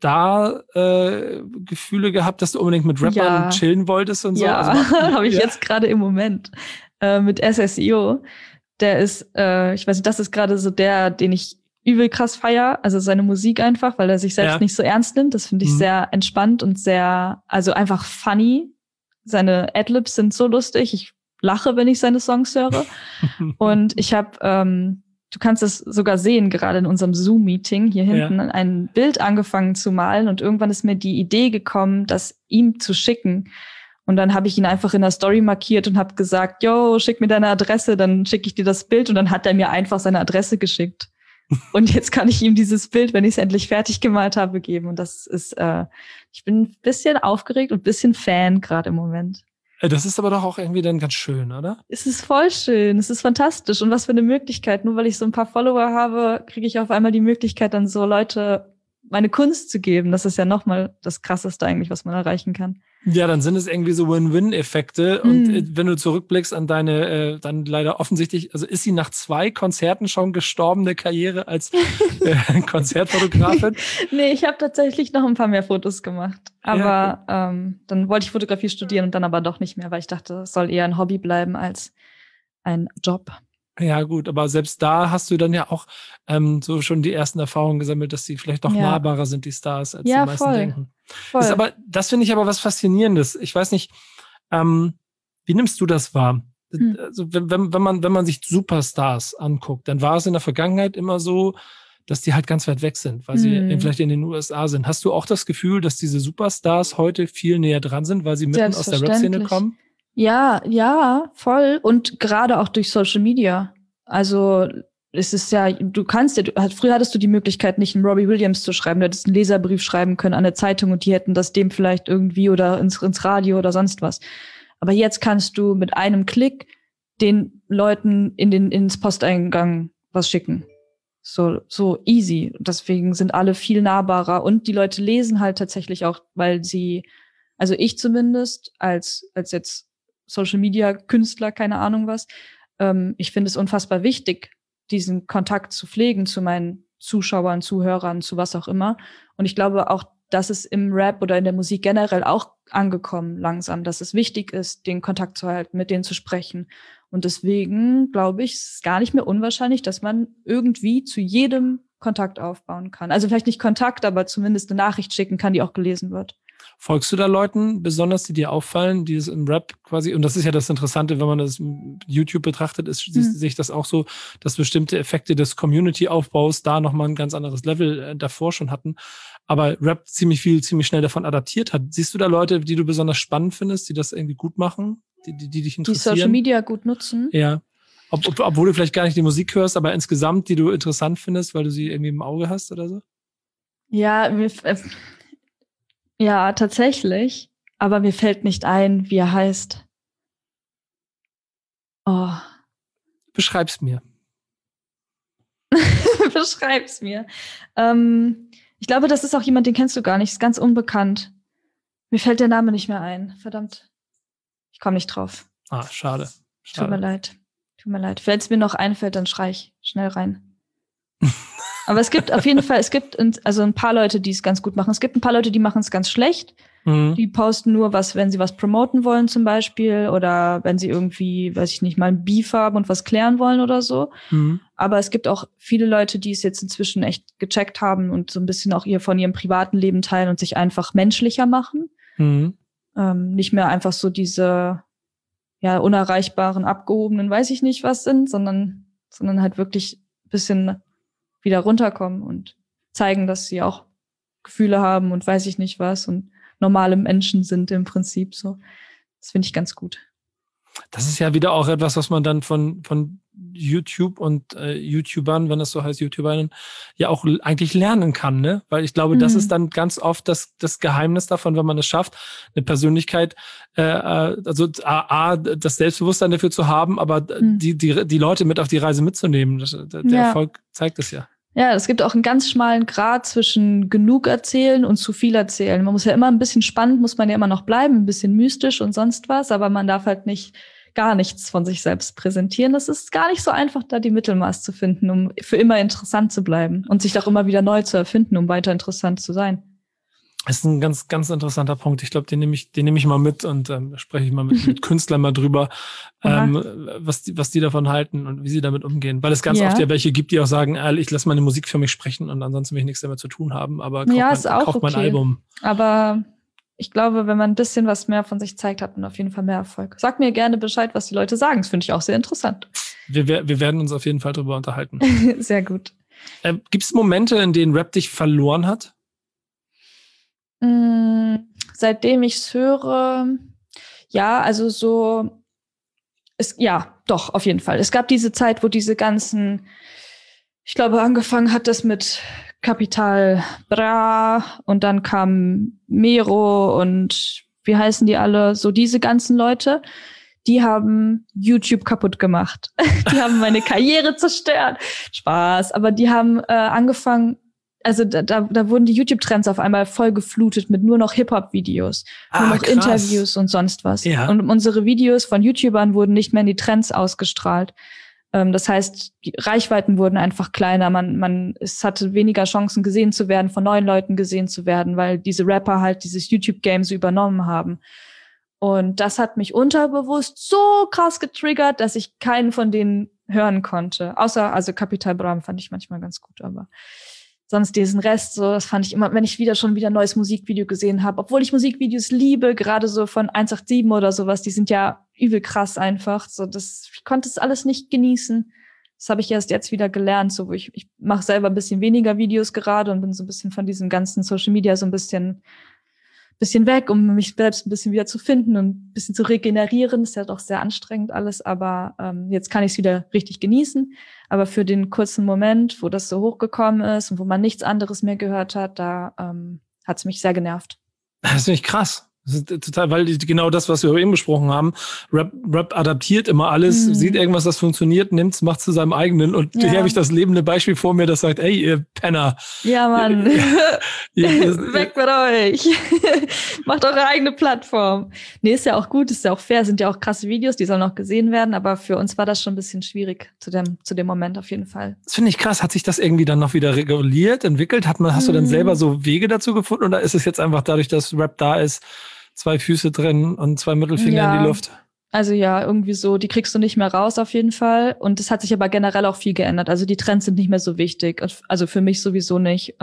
Star-Gefühle äh, gehabt, dass du unbedingt mit Rappern ja. chillen wolltest und so? Ja, also, habe ich ja? jetzt gerade im Moment äh, mit S S I O. Der ist, äh, ich weiß nicht, das ist gerade so der, den ich übel krass feier, also seine Musik einfach, weil er sich selbst ja. nicht so ernst nimmt. Das finde ich mhm. sehr entspannt und sehr, also einfach funny. Seine Adlibs sind so lustig. Ich lache, wenn ich seine Songs höre. Und ich habe, ähm, du kannst es sogar sehen, gerade in unserem Zoom-Meeting hier hinten, ja. ein Bild angefangen zu malen. Und irgendwann ist mir die Idee gekommen, das ihm zu schicken. Und dann habe ich ihn einfach in der Story markiert und habe gesagt, yo, schick mir deine Adresse, dann schicke ich dir das Bild. Und dann hat er mir einfach seine Adresse geschickt. Und jetzt kann ich ihm dieses Bild, wenn ich es endlich fertig gemalt habe, geben. Und das ist, äh, ich bin ein bisschen aufgeregt und ein bisschen Fan gerade im Moment. Das ist aber doch auch irgendwie dann ganz schön, oder? Es ist voll schön, es ist fantastisch. Und was für eine Möglichkeit. Nur weil ich so ein paar Follower habe, kriege ich auf einmal die Möglichkeit, dann so Leute meine Kunst zu geben. Das ist ja nochmal das Krasseste eigentlich, was man erreichen kann. Ja, dann sind es irgendwie so Win-Win-Effekte. Mm. Und wenn du zurückblickst an deine, äh, dann leider offensichtlich, also ist sie nach zwei Konzerten schon gestorbene Karriere als äh, Konzertfotografin? Nee, ich habe tatsächlich noch ein paar mehr Fotos gemacht. Aber ja. ähm, dann wollte ich Fotografie studieren und dann aber doch nicht mehr, weil ich dachte, es soll eher ein Hobby bleiben als ein Job. Ja, gut, aber selbst da hast du dann ja auch ähm, so schon die ersten Erfahrungen gesammelt, dass die vielleicht doch Ja. nahbarer sind, die Stars, als Ja, die meisten voll. denken. Voll. Ist aber, das finde ich aber was Faszinierendes. Ich weiß nicht, ähm, wie nimmst du das wahr? Hm. Also, wenn, wenn, wenn man, wenn man sich Superstars anguckt, dann war es in der Vergangenheit immer so, dass die halt ganz weit weg sind, weil sie Hm. vielleicht in den U S A sind. Hast du auch das Gefühl, dass diese Superstars heute viel näher dran sind, weil sie mitten aus der Rap-Szene Selbstverständlich. kommen? Ja, ja, voll. Und gerade auch durch Social Media. Also es ist ja, du kannst ja, du, früher hattest du die Möglichkeit, nicht einen Robbie Williams zu schreiben. Du hättest einen Leserbrief schreiben können an eine Zeitung und die hätten das dem vielleicht irgendwie oder ins, ins Radio oder sonst was. Aber jetzt kannst du mit einem Klick den Leuten in den, ins Posteingang was schicken. So, so easy. Deswegen sind alle viel nahbarer und die Leute lesen halt tatsächlich auch, weil sie, also ich zumindest als, als jetzt Social Media Künstler, keine Ahnung was, ähm, ich finde es unfassbar wichtig, diesen Kontakt zu pflegen zu meinen Zuschauern, Zuhörern, zu was auch immer. Und ich glaube auch, das ist im Rap oder in der Musik generell auch angekommen langsam, dass es wichtig ist, den Kontakt zu halten, mit denen zu sprechen. Und deswegen glaube ich, es ist gar nicht mehr unwahrscheinlich, dass man irgendwie zu jedem Kontakt aufbauen kann. Also vielleicht nicht Kontakt, aber zumindest eine Nachricht schicken kann, die auch gelesen wird. Folgst du da Leuten besonders, die dir auffallen, die es im Rap quasi, und das ist ja das Interessante, wenn man das YouTube betrachtet, ist, hm. sehe ich das auch so, dass bestimmte Effekte des Community-Aufbaus da nochmal ein ganz anderes Level äh, davor schon hatten, aber Rap ziemlich viel, ziemlich schnell davon adaptiert hat. Siehst du da Leute, die du besonders spannend findest, die das irgendwie gut machen, die, die, die dich interessieren? Die Social Media gut nutzen? Ja. Ob, ob, obwohl du vielleicht gar nicht die Musik hörst, aber insgesamt, die du interessant findest, weil du sie irgendwie im Auge hast oder so? Ja, mir, äh, ja, tatsächlich. Aber mir fällt nicht ein, wie er heißt. Oh. Beschreib's mir. Beschreib's mir. Ähm, ich glaube, das ist auch jemand, den kennst du gar nicht. Ist ganz unbekannt. Mir fällt der Name nicht mehr ein. Verdammt. Ich komme nicht drauf. Ah, schade. schade. Tut mir leid. Tut mir leid. Wenn es mir noch einfällt, dann schrei ich schnell rein. Aber es gibt auf jeden Fall, es gibt also ein paar Leute, die es ganz gut machen. Es gibt ein paar Leute, die machen es ganz schlecht. Mhm. Die posten nur was, wenn sie was promoten wollen zum Beispiel oder wenn sie irgendwie, weiß ich nicht, mal ein Beef haben und was klären wollen oder so. Mhm. Aber es gibt auch viele Leute, die es jetzt inzwischen echt gecheckt haben und so ein bisschen auch ihr von ihrem privaten Leben teilen und sich einfach menschlicher machen. Mhm. Ähm, nicht mehr einfach so diese ja unerreichbaren, abgehobenen, weiß ich nicht was sind, sondern sondern halt wirklich ein bisschen wieder runterkommen und zeigen, dass sie auch Gefühle haben und weiß ich nicht was und normale Menschen sind im Prinzip so. Das finde ich ganz gut. Das ist ja wieder auch etwas, was man dann von von YouTube und äh, YouTubern, wenn das so heißt, YouTuberinnen, ja auch eigentlich lernen kann, ne? Weil ich glaube, mhm. das ist dann ganz oft das das Geheimnis davon, wenn man es schafft, eine Persönlichkeit, äh, also A, A, das Selbstbewusstsein dafür zu haben, aber mhm. die die die Leute mit auf die Reise mitzunehmen. Das, der ja. Erfolg zeigt es ja. Ja, es gibt auch einen ganz schmalen Grat zwischen genug erzählen und zu viel erzählen. Man muss ja immer ein bisschen spannend, muss man ja immer noch bleiben, ein bisschen mystisch und sonst was, aber man darf halt nicht gar nichts von sich selbst präsentieren. Das ist gar nicht so einfach, da die Mittelmaß zu finden, um für immer interessant zu bleiben und sich auch immer wieder neu zu erfinden, um weiter interessant zu sein. Das ist ein ganz, ganz interessanter Punkt. Ich glaube, den nehme ich, den nehme ich mal mit und ähm, spreche ich mal mit, mit Künstlern mal drüber, ähm, was die, was die davon halten und wie sie damit umgehen. Weil es ganz ja. oft ja welche gibt, die auch sagen, ich lasse meine Musik für mich sprechen und ansonsten will ich nichts damit zu tun haben. Aber kauf, ja, mein, ist auch kauf okay. mein Album. Aber ich glaube, wenn man ein bisschen was mehr von sich zeigt, hat man auf jeden Fall mehr Erfolg. Sag mir gerne Bescheid, was die Leute sagen. Das finde ich auch sehr interessant. Wir, wir werden uns auf jeden Fall drüber unterhalten. Sehr gut. Ähm, gibt es Momente, in denen Rap dich verloren hat? Seitdem ich es höre, ja, also so, es, ja, doch, auf jeden Fall. Es gab diese Zeit, wo diese ganzen, ich glaube, angefangen hat das mit Capital Bra und dann kam Mero und wie heißen die alle? So diese ganzen Leute, die haben YouTube kaputt gemacht. Die haben meine Karriere zerstört. Spaß, aber die haben äh, angefangen, also da, da, da wurden die YouTube-Trends auf einmal voll geflutet mit nur noch Hip-Hop-Videos, ah, nur noch krass. Interviews und sonst was. Ja. Und unsere Videos von YouTubern wurden nicht mehr in die Trends ausgestrahlt. Ähm, das heißt, die Reichweiten wurden einfach kleiner. Man, man, es hatte weniger Chancen, gesehen zu werden, von neuen Leuten gesehen zu werden, weil diese Rapper halt dieses YouTube-Game so übernommen haben. Und das hat mich unterbewusst so krass getriggert, dass ich keinen von denen hören konnte. Außer, also Capital Bra fand ich manchmal ganz gut, aber sonst diesen Rest, so, das fand ich immer, wenn ich wieder schon wieder ein neues Musikvideo gesehen habe, obwohl ich Musikvideos liebe, gerade so von eins acht sieben oder sowas, die sind ja übel krass einfach. So, das, ich konnte es alles nicht genießen. Das habe ich erst jetzt wieder gelernt, so wo ich, ich mache selber ein bisschen weniger Videos gerade und bin so ein bisschen von diesem ganzen Social Media so ein bisschen bisschen weg, um mich selbst ein bisschen wieder zu finden und ein bisschen zu regenerieren. Ist ja doch sehr anstrengend alles, aber ähm, jetzt kann ich es wieder richtig genießen. Aber für den kurzen Moment, wo das so hochgekommen ist und wo man nichts anderes mehr gehört hat, da ähm, hat es mich sehr genervt. Das finde ich krass. Das ist total, weil die, genau das, was wir eben besprochen haben, Rap, Rap adaptiert immer alles, mhm. sieht irgendwas, das funktioniert, nimmt's, macht's zu seinem eigenen. Und ja. hier habe ich das lebende Beispiel vor mir, das sagt, ey, ihr Penner. Ja, Mann. Weg mit euch. Macht eure eigene Plattform. Nee, ist ja auch gut, ist ja auch fair, sind ja auch krasse Videos, die sollen auch gesehen werden, aber für uns war das schon ein bisschen schwierig zu dem, zu dem Moment auf jeden Fall. Das finde ich krass. Hat sich das irgendwie dann noch wieder reguliert, entwickelt? Hat man, hast mhm. du dann selber so Wege dazu gefunden oder ist es jetzt einfach dadurch, dass Rap da ist, zwei Füße drin und zwei Mittelfinger ja, in die Luft? Also ja, irgendwie so, die kriegst du nicht mehr raus auf jeden Fall. Und es hat sich aber generell auch viel geändert. Also die Trends sind nicht mehr so wichtig. Also für mich sowieso nicht.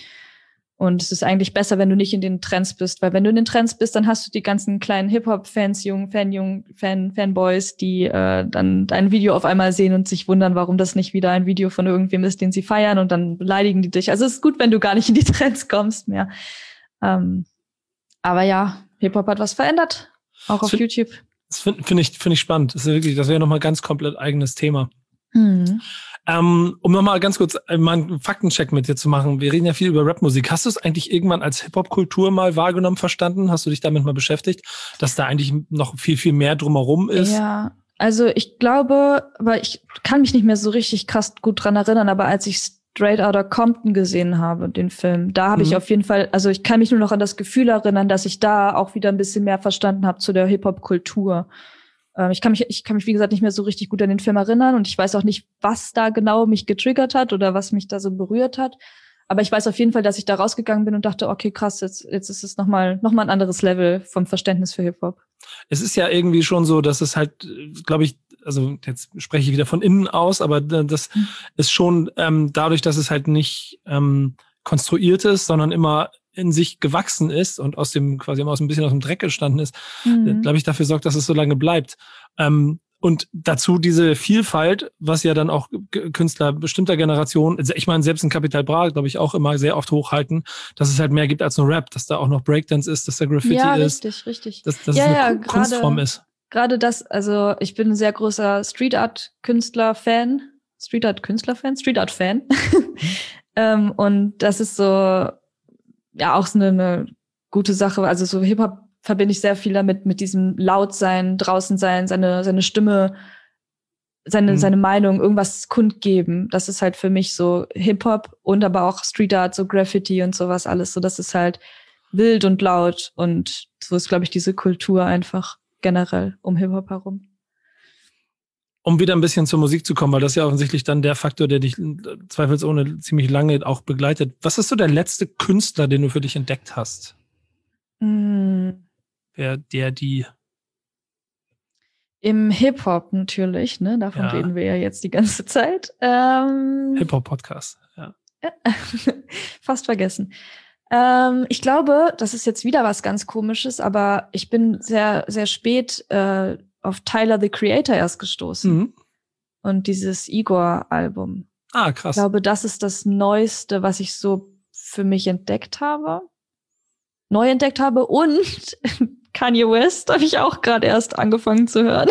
Und es ist eigentlich besser, wenn du nicht in den Trends bist. Weil wenn du in den Trends bist, dann hast du die ganzen kleinen Hip-Hop-Fans, jungen Fan, jungen Fan, Fanboys, die äh, dann dein Video auf einmal sehen und sich wundern, warum das nicht wieder ein Video von irgendwem ist, den sie feiern. Und dann beleidigen die dich. Also es ist gut, wenn du gar nicht in die Trends kommst mehr. Ähm, aber ja, Hip-Hop hat was verändert, auch das auf find, YouTube. Das finde find ich, find ich spannend. Das ist wirklich, das wäre nochmal ein ganz komplett eigenes Thema. Mhm. Ähm, um nochmal ganz kurz mal einen Faktencheck mit dir zu machen. Wir reden ja viel über Rapmusik. Hast du es eigentlich irgendwann als Hip-Hop-Kultur mal wahrgenommen, verstanden? Hast du dich damit mal beschäftigt, dass da eigentlich noch viel, viel mehr drumherum ist? Ja, also ich glaube, aber ich kann mich nicht mehr so richtig krass gut dran erinnern, aber als ich Straight Outta Compton gesehen habe, den Film, da habe mhm. ich auf jeden Fall, also ich kann mich nur noch an das Gefühl erinnern, dass ich da auch wieder ein bisschen mehr verstanden habe zu der Hip-Hop-Kultur. Ähm, ich kann mich, ich kann mich, wie gesagt, nicht mehr so richtig gut an den Film erinnern und ich weiß auch nicht, was da genau mich getriggert hat oder was mich da so berührt hat. Aber ich weiß auf jeden Fall, dass ich da rausgegangen bin und dachte, okay, krass, jetzt, jetzt ist es nochmal, nochmal ein anderes Level vom Verständnis für Hip-Hop. Es ist ja irgendwie schon so, dass es halt, glaube ich, also jetzt spreche ich wieder von innen aus, aber das mhm. ist schon ähm, dadurch, dass es halt nicht ähm, konstruiert ist, sondern immer in sich gewachsen ist und aus dem quasi immer aus ein bisschen aus dem Dreck entstanden ist, mhm. glaube ich, dafür sorgt, dass es so lange bleibt. Ähm, und dazu diese Vielfalt, was ja dann auch Künstler bestimmter Generationen, ich meine, selbst in Capital Bra, glaube ich, auch immer sehr oft hochhalten, dass es halt mehr gibt als nur Rap, dass da auch noch Breakdance ist, dass da Graffiti ja, ist. Ja, richtig, richtig. Dass, dass ja, es eine ja, Kunstform grade, ist. Gerade das, also ich bin ein sehr großer Street Art Künstler-Fan. Street Art Künstler-Fan? Street Art Fan. ähm, und das ist so, ja, auch so eine, eine gute Sache. Also so Hip-Hop verbinde ich sehr viel damit, mit diesem Lautsein, draußen sein, seine, seine Stimme, seine, mhm. seine Meinung, irgendwas kundgeben. Das ist halt für mich so Hip-Hop und aber auch Street Art, so Graffiti und sowas alles. So, das ist halt wild und laut und so ist, glaube ich, diese Kultur einfach generell um Hip-Hop herum. Um wieder ein bisschen zur Musik zu kommen, weil das ist ja offensichtlich dann der Faktor, der dich zweifelsohne ziemlich lange auch begleitet. Was ist so der letzte Künstler, den du für dich entdeckt hast? Mm. Wer, der, die? Im Hip-Hop natürlich, ne? Davon ja. reden wir ja jetzt die ganze Zeit. Ähm, Hip-Hop-Podcast, ja. Fast vergessen. Ähm, ich glaube, das ist jetzt wieder was ganz Komisches, aber ich bin sehr, sehr spät äh, auf Tyler, the Creator erst gestoßen. Mhm. Und dieses Igor-Album. Ah, krass. Ich glaube, das ist das Neueste, was ich so für mich entdeckt habe. Neu entdeckt habe. Und Kanye West habe ich auch gerade erst angefangen zu hören.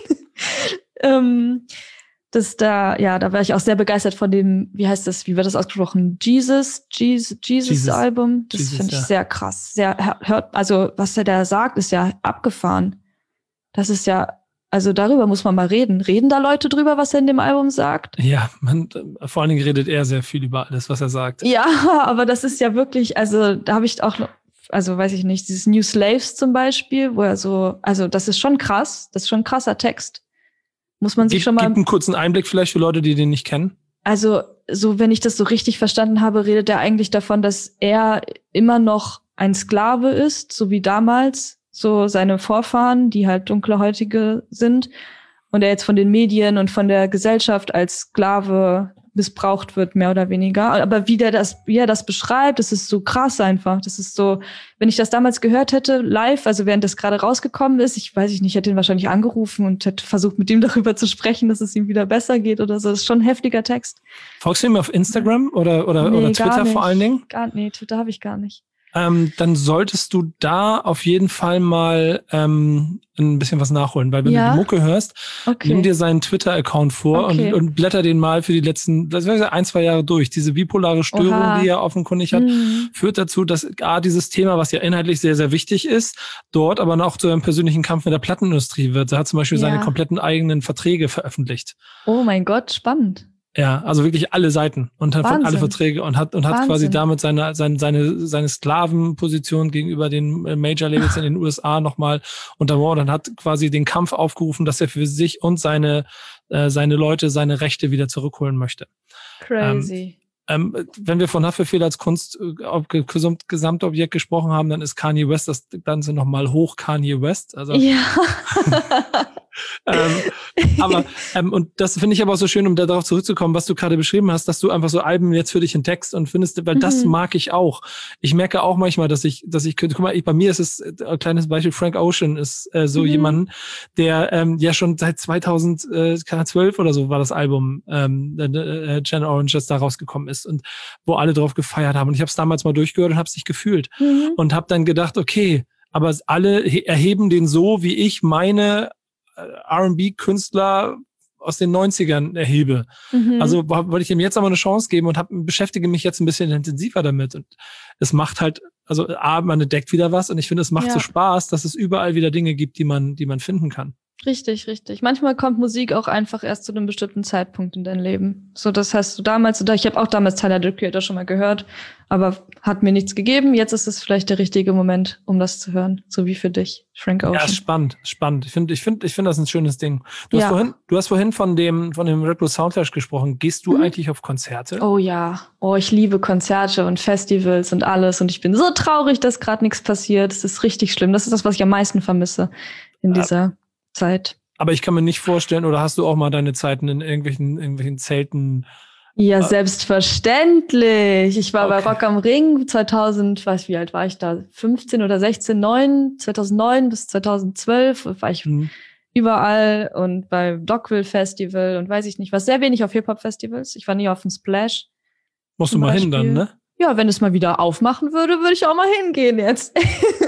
ähm, das da, ja, da war ich auch sehr begeistert von dem, wie heißt das, wie wird das ausgesprochen? Jesus, Jesus, Jesus, Jesus. Album. Das finde ich ja. sehr krass. Sehr, hört, also, was er da sagt, ist ja abgefahren. Das ist ja, also darüber muss man mal reden. Reden da Leute drüber, was er in dem Album sagt? Ja, man, vor allen Dingen redet er sehr viel über alles, was er sagt. Ja, aber das ist ja wirklich, also da habe ich auch noch, also weiß ich nicht, dieses New Slaves zum Beispiel, wo er so, also das ist schon krass, das ist schon ein krasser Text. Muss man sich Gib, schon mal. Gib einen kurzen Einblick vielleicht für Leute, die den nicht kennen. Also, so, wenn ich das so richtig verstanden habe, redet er eigentlich davon, dass er immer noch ein Sklave ist, so wie damals, so seine Vorfahren, die halt dunkelhäutige sind, und er jetzt von den Medien und von der Gesellschaft als Sklave missbraucht wird, mehr oder weniger. Aber wie der das, wie er das beschreibt, das ist so krass einfach. Das ist so, wenn ich das damals gehört hätte, live, also während das gerade rausgekommen ist, ich weiß ich nicht, hätte ihn wahrscheinlich angerufen und hätte versucht, mit ihm darüber zu sprechen, dass es ihm wieder besser geht oder so. Das ist schon ein heftiger Text. Folgst du ihm auf Instagram oder, oder, nee, oder Twitter vor allen Dingen? Gar, nee, Twitter habe ich gar nicht. Ähm, dann solltest du da auf jeden Fall mal ähm, ein bisschen was nachholen, weil wenn ja? du die Mucke hörst, okay. nimm dir seinen Twitter-Account vor okay. und, und blätter den mal für die letzten, das wäre ein, zwei Jahre durch. Diese bipolare Störung, Oha. die er offenkundig hat, mhm. führt dazu, dass A, dieses Thema, was ja inhaltlich sehr, sehr wichtig ist, dort aber auch zu einem persönlichen Kampf mit der Plattenindustrie wird. Er hat zum Beispiel ja. seine kompletten eigenen Verträge veröffentlicht. Oh mein Gott, spannend. Ja, also wirklich alle Seiten und hat von alle Verträge und hat und hat Wahnsinn. quasi damit seine seine seine seine Sklavenposition gegenüber den Major Labels in den U S A nochmal untermauert und hat quasi den Kampf aufgerufen, dass er für sich und seine äh, seine Leute seine Rechte wieder zurückholen möchte. Crazy. Ähm, ähm, wenn wir von Haftbefehl als Kunst äh, Gesamt, Gesamtobjekt gesprochen haben, dann ist Kanye West das Ganze nochmal hoch Kanye West. Also ja. ähm, aber ähm, und das finde ich aber auch so schön, um darauf zurückzukommen, was du gerade beschrieben hast, dass du einfach so Alben jetzt für dich entdeckst und findest, weil mhm. das mag ich auch. Ich merke auch manchmal, dass ich, dass ich, guck mal, ich, bei mir ist es ein kleines Beispiel, Frank Ocean ist äh, so mhm. jemand, der ähm, ja schon seit zweitausendzwölf oder so war das Album ähm, äh, Channel Orange, das da rausgekommen ist und wo alle drauf gefeiert haben. Und ich habe es damals mal durchgehört und habe es nicht gefühlt mhm. und habe dann gedacht, okay, aber alle erheben den so, wie ich meine R und B-Künstler aus den neunzigern erhebe. Mhm. Also wollte ich ihm jetzt aber eine Chance geben und hab, beschäftige mich jetzt ein bisschen intensiver damit. Und es macht halt, also A, man entdeckt wieder was und ich finde, es macht ja. so Spaß, dass es überall wieder Dinge gibt, die man, die man finden kann. Richtig, richtig. Manchmal kommt Musik auch einfach erst zu einem bestimmten Zeitpunkt in dein Leben. So, das hast du damals, oder ich habe auch damals Tyler, the Creator schon mal gehört, aber hat mir nichts gegeben. Jetzt ist es vielleicht der richtige Moment, um das zu hören, so wie für dich, Frank Ocean. Ja, spannend, spannend. Ich finde, ich finde, ich finde das ein schönes Ding. Du hast ja. vorhin, du hast vorhin von dem, von dem Red Bull Soundflash gesprochen. Gehst du mhm. eigentlich auf Konzerte? Oh ja. Oh, ich liebe Konzerte und Festivals und alles. Und ich bin so traurig, dass gerade nichts passiert. Es ist richtig schlimm. Das ist das, was ich am meisten vermisse in dieser ja. Zeit. Aber ich kann mir nicht vorstellen, oder hast du auch mal deine Zeiten in irgendwelchen, irgendwelchen Zelten? Ja, selbstverständlich. Ich war okay. bei Rock am Ring zweitausend, weiß ich, wie alt war ich da? fünfzehn oder sechzehn, neun, zweitausendneun bis zweitausendzwölf war ich hm. überall und bei Dogville Festival und weiß ich nicht was. Sehr wenig auf Hip-Hop-Festivals. Ich war nie auf dem Splash. Musst du mal hin dann, ne? Ja, wenn es mal wieder aufmachen würde, würde ich auch mal hingehen jetzt.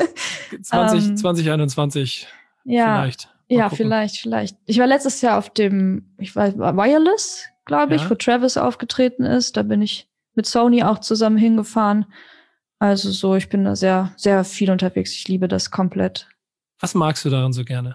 zwanzig, um, zwanzig einundzwanzig ja. vielleicht. Ja, vielleicht, vielleicht. Ich war letztes Jahr auf dem, ich weiß, Wireless, glaube ich, ja. wo Travis aufgetreten ist. Da bin ich mit Sony auch zusammen hingefahren. Also so, ich bin da sehr, sehr viel unterwegs. Ich liebe das komplett. Was magst du daran so gerne?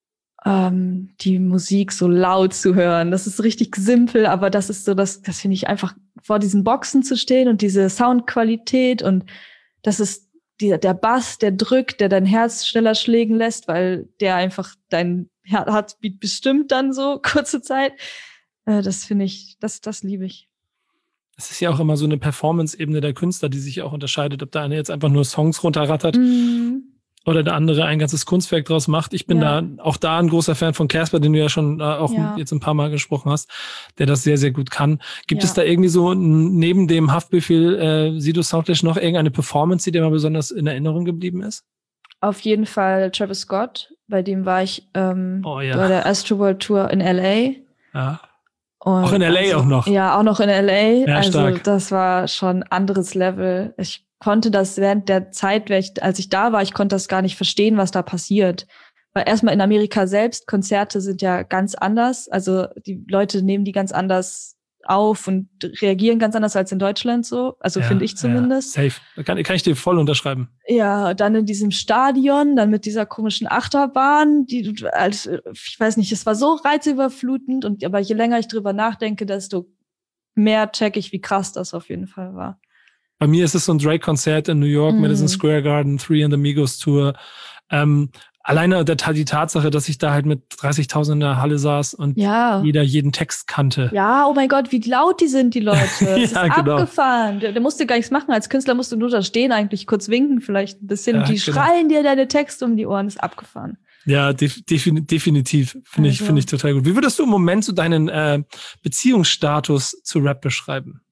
Ähm, die Musik so laut zu hören. Das ist richtig simpel, aber das ist so, das, das finde ich einfach, vor diesen Boxen zu stehen und diese Soundqualität und das ist Der, der Bass, der drückt, der dein Herz schneller schlägen lässt, weil der einfach dein Heartbeat bestimmt dann so kurze Zeit. Äh, das finde ich, das, das liebe ich. Es ist ja auch immer so eine Performance-Ebene der Künstler, die sich auch unterscheidet, ob der eine jetzt einfach nur Songs runterrattert mm. oder der andere ein ganzes Kunstwerk draus macht. Ich bin ja. da auch da ein großer Fan von Casper, den du ja schon äh, auch ja. jetzt ein paar Mal gesprochen hast, der das sehr, sehr gut kann. Gibt ja. es da irgendwie so neben dem Haftbefehl äh, Sido Soundflash noch irgendeine Performance, die dir mal besonders in Erinnerung geblieben ist? Auf jeden Fall Travis Scott, bei dem war ich ähm, oh, ja. bei der Astroworld Tour in L A. Ja. Und auch in L A also, auch noch? Ja, auch noch in L A. Ja, also stark. Das war schon ein anderes Level. Ich konnte das während der Zeit, als ich da war, ich konnte das gar nicht verstehen, was da passiert. Weil erstmal in Amerika selbst, Konzerte sind ja ganz anders. Also die Leute nehmen die ganz anders auf und reagieren ganz anders als in Deutschland so. Also ja, finde ich zumindest. Ja, safe. Kann, kann ich dir voll unterschreiben. Ja, dann in diesem Stadion, dann mit dieser komischen Achterbahn, die, also, ich weiß nicht, es war so reizüberflutend und aber je länger ich drüber nachdenke, desto mehr check ich, wie krass das auf jeden Fall war. Bei mir ist es so ein Drake-Konzert in New York, mm. Madison Square Garden, Three and Amigos Tour. Ähm, alleine der, die Tatsache, dass ich da halt mit dreißigtausend in der Halle saß und Ja. jeder jeden Text kannte. Ja, oh mein Gott, wie laut die sind, die Leute. Das Ja, ist genau. abgefahren. Der, der musste gar nichts machen. Als Künstler musst du nur da stehen, eigentlich kurz winken, vielleicht ein bisschen. Ja, Und die genau. schreien dir deine Texte um die Ohren. Das ist abgefahren. Ja, def- defin- definitiv. Finde ich, Also. finde ich total gut. Wie würdest du im Moment so deinen äh, Beziehungsstatus zu Rap beschreiben?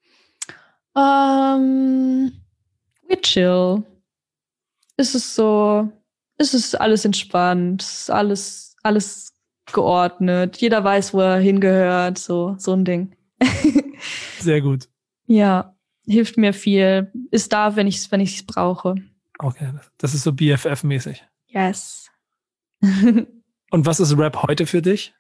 Ähm, we chill. Es ist so, es ist alles entspannt, es ist alles, alles geordnet. Jeder weiß, wo er hingehört, so, so ein Ding. Sehr gut. Ja, hilft mir viel. Ist da, wenn ich es wenn ich's brauche. Okay, das ist so B F F-mäßig. Yes. Und was ist Rap heute für dich?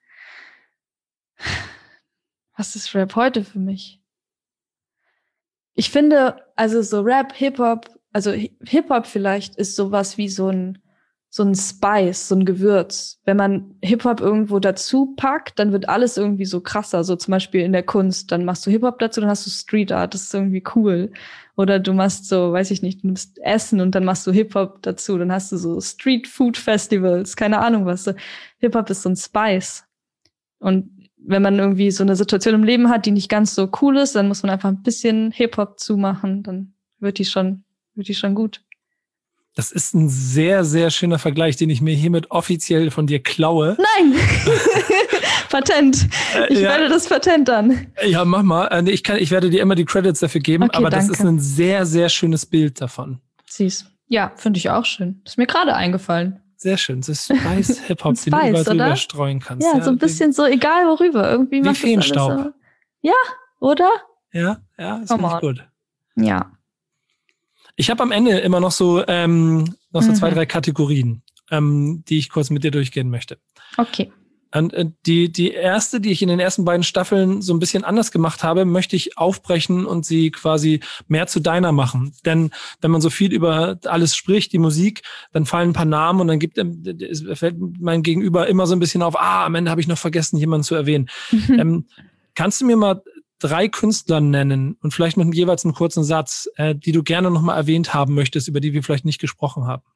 Was ist Rap heute für mich? Ich finde, also so Rap, Hip-Hop, also Hip-Hop vielleicht ist sowas wie so ein, so ein Spice, so ein Gewürz. Wenn man Hip-Hop irgendwo dazu packt, dann wird alles irgendwie so krasser. So zum Beispiel in der Kunst, dann machst du Hip-Hop dazu, dann hast du Street Art, das ist irgendwie cool. Oder du machst so, weiß ich nicht, du nimmst Essen und dann machst du Hip-Hop dazu, dann hast du so Street Food Festivals, keine Ahnung was. Hip-Hop ist so ein Spice. Und wenn man irgendwie so eine Situation im Leben hat, die nicht ganz so cool ist, dann muss man einfach ein bisschen Hip-Hop zumachen, dann wird die schon, wird die schon gut. Das ist ein sehr, sehr schöner Vergleich, den ich mir hiermit offiziell von dir klaue. Nein! Patent. Ich Äh, ja. werde das Patent an. Ja, mach mal. Äh, Ich, kann, ich werde dir immer die Credits dafür geben, Okay, aber das danke. ist ein sehr, sehr schönes Bild davon. Sieh's. Ja, finde ich auch schön. Ist mir gerade eingefallen. Sehr schön. Das ist Spice Hip-Hop, den du Spice, überall drüber oder? streuen kannst. Ja, so ein bisschen so, egal worüber. Irgendwie Wie macht das alles Feenstaub. so. Ja, oder? Ja, ja, das Come finde ich on. gut. Ja. Ich habe am Ende immer noch so, ähm, noch so Mhm. zwei, drei Kategorien, ähm, die ich kurz mit dir durchgehen möchte. Okay. Und äh, die, die erste, die ich in den ersten beiden Staffeln so ein bisschen anders gemacht habe, möchte ich aufbrechen und sie quasi mehr zu deiner machen. Denn wenn man so viel über alles spricht, die Musik, dann fallen ein paar Namen und dann gibt es fällt mein Gegenüber immer so ein bisschen auf, ah, am Ende habe ich noch vergessen, jemanden zu erwähnen. ähm, kannst du mir mal drei Künstler nennen und vielleicht mit jeweils einen kurzen Satz, äh, die du gerne noch mal erwähnt haben möchtest, über die wir vielleicht nicht gesprochen haben?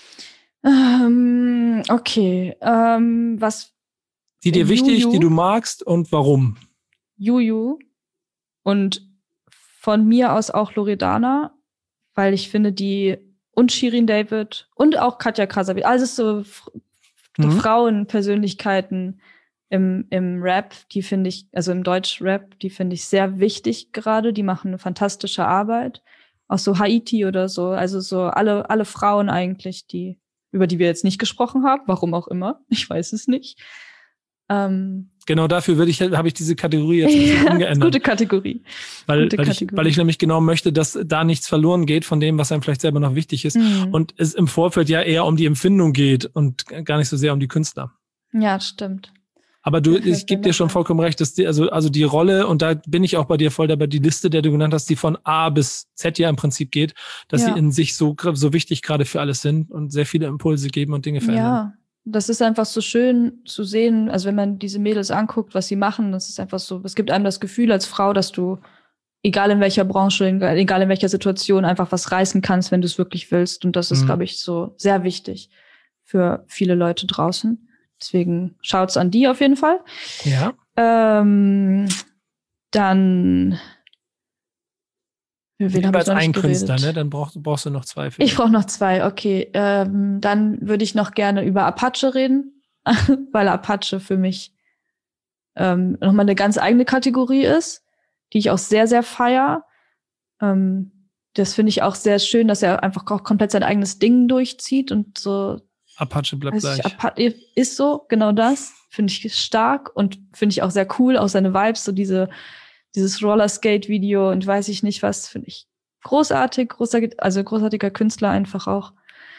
Ähm, okay. Ähm, was Die dir Juju. wichtig, die du magst und warum? Juju und von mir aus auch Loredana, weil ich finde, die und Shirin David und auch Katja Krasavice, also so, F- so Mhm. Frauenpersönlichkeiten im, im Rap, die finde ich, also im Deutsch-Rap, die finde ich sehr wichtig gerade, die machen eine fantastische Arbeit. Auch so Haiti oder so, also so alle, alle Frauen eigentlich, die, über die wir jetzt nicht gesprochen haben, warum auch immer, ich weiß es nicht. Ähm, Genau dafür würde ich, habe ich diese Kategorie jetzt ein bisschen ja, umgeändert. gute Kategorie. Weil, gute weil, ich, Kategorie. weil ich nämlich genau möchte, dass da nichts verloren geht von dem, was einem vielleicht selber noch wichtig ist. Mhm. Und es im Vorfeld ja eher um die Empfindung geht und gar nicht so sehr um die Künstler. Ja, stimmt. Aber du, Ja, fällt ich gebe mir dir noch schon ein. vollkommen recht, dass die, also, also die Rolle, und da bin ich auch bei dir voll dabei, die Liste, der du genannt hast, die von A bis Z ja im Prinzip geht, dass Ja. sie in sich so, so wichtig gerade für alles sind und sehr viele Impulse geben und Dinge verändern. Ja, das ist einfach so schön zu sehen. Also wenn man diese Mädels anguckt, was sie machen, das ist einfach so, es gibt einem das Gefühl als Frau, dass du, egal in welcher Branche, egal in welcher Situation, einfach was reißen kannst, wenn du es wirklich willst. Und das ist, Mhm. glaube ich, so sehr wichtig für viele Leute draußen. Deswegen schaut's an die auf jeden Fall. Ja. Ähm, dann Für wen habe ich Jeweils noch ein nicht Künstler, geredet? ne? Dann brauchst, brauchst du noch zwei. Ich brauche noch zwei, okay. Ähm, dann würde ich noch gerne über Apache reden, weil Apache für mich ähm, nochmal eine ganz eigene Kategorie ist, die ich auch sehr, sehr feier. Ähm, das finde ich auch sehr schön, dass er einfach auch komplett sein eigenes Ding durchzieht und so. Apache bleibt Weiß gleich. ich, Apache ist so, genau das. Finde ich stark und finde ich auch sehr cool, auch seine Vibes, so diese dieses Rollerskate-Video und weiß ich nicht was, finde ich großartig, großartig, also großartiger Künstler einfach auch.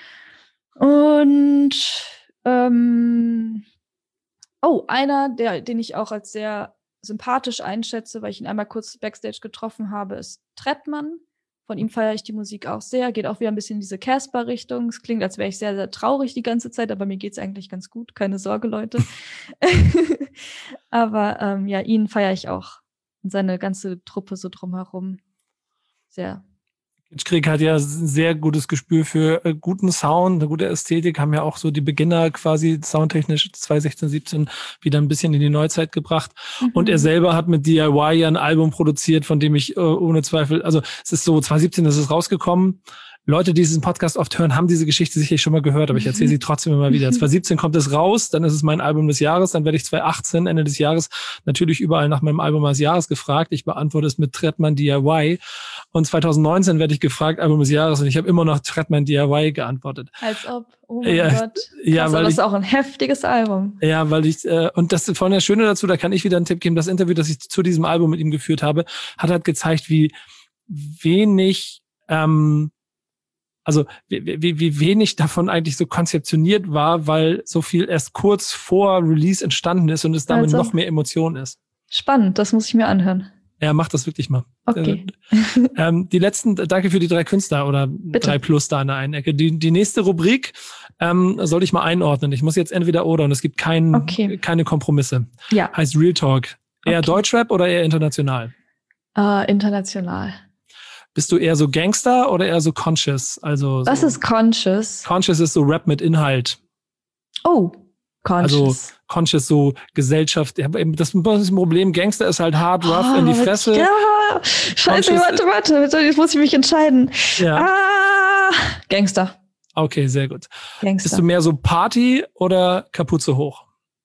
Und ähm, oh, einer, der, den ich auch als sehr sympathisch einschätze, weil ich ihn einmal kurz Backstage getroffen habe, ist Trettmann. Von ihm feiere ich die Musik auch sehr. Geht auch wieder ein bisschen in diese Casper-Richtung. Es klingt, als wäre ich sehr, sehr traurig die ganze Zeit, aber mir geht's eigentlich ganz gut. Keine Sorge, Leute. Aber ähm, ja, ihn feiere ich auch. Und seine ganze Truppe so drumherum. Sehr. Kitschkrieg hat ja ein sehr gutes Gespür für äh, guten Sound, eine gute Ästhetik, haben ja auch so die Beginner quasi soundtechnisch zwanzig sechzehn, siebzehn wieder ein bisschen in die Neuzeit gebracht. Mhm. Und er selber hat mit D I Y ja ein Album produziert, von dem ich äh, ohne Zweifel, also es ist so, zwanzig siebzehn ist es rausgekommen. Leute, die diesen Podcast oft hören, haben diese Geschichte sicherlich schon mal gehört, aber ich erzähle sie trotzdem immer wieder. zwanzig siebzehn kommt es raus, dann ist es mein Album des Jahres, dann werde ich zwanzig achtzehn, Ende des Jahres, natürlich überall nach meinem Album des Jahres gefragt. Ich beantworte es mit Trettmann D I Y. Und zwanzig neunzehn werde ich gefragt, Album des Jahres, und ich habe immer noch Trettmann D I Y geantwortet. Als ob, oh mein ja, Gott. Krass, ja, weil aber ich, das ist auch ein heftiges Album. Ja, weil ich, äh, und das von der Schöne dazu, da kann ich wieder einen Tipp geben, das Interview, das ich zu diesem Album mit ihm geführt habe, hat halt gezeigt, wie wenig, ähm, Also wie, wie, wie wenig davon eigentlich so konzeptioniert war, weil so viel erst kurz vor Release entstanden ist und es damit also noch mehr Emotion ist. Spannend, das muss ich mir anhören. Ja, mach das wirklich mal. Okay. ähm, die letzten, danke für die drei Künstler oder Bitte. drei plus da in der einen Ecke. Die, die nächste Rubrik ähm, soll ich mal einordnen. Ich muss jetzt entweder oder und es gibt kein, okay. keine Kompromisse. Ja. Heißt Real Talk. Eher okay. Deutschrap oder eher international? Uh, international. Bist du eher so Gangster oder eher so Conscious? Also Was so ist Conscious? Conscious ist so Rap mit Inhalt. Oh, Conscious. Also Conscious, so Gesellschaft. Das Problem, Gangster ist halt hard, rough oh, in die Fresse. Ja, scheiße, warte, warte, jetzt muss ich mich entscheiden. Ja. Ah, Gangster. Okay, sehr gut. Gangster. Bist du mehr so Party oder Kapuze hoch?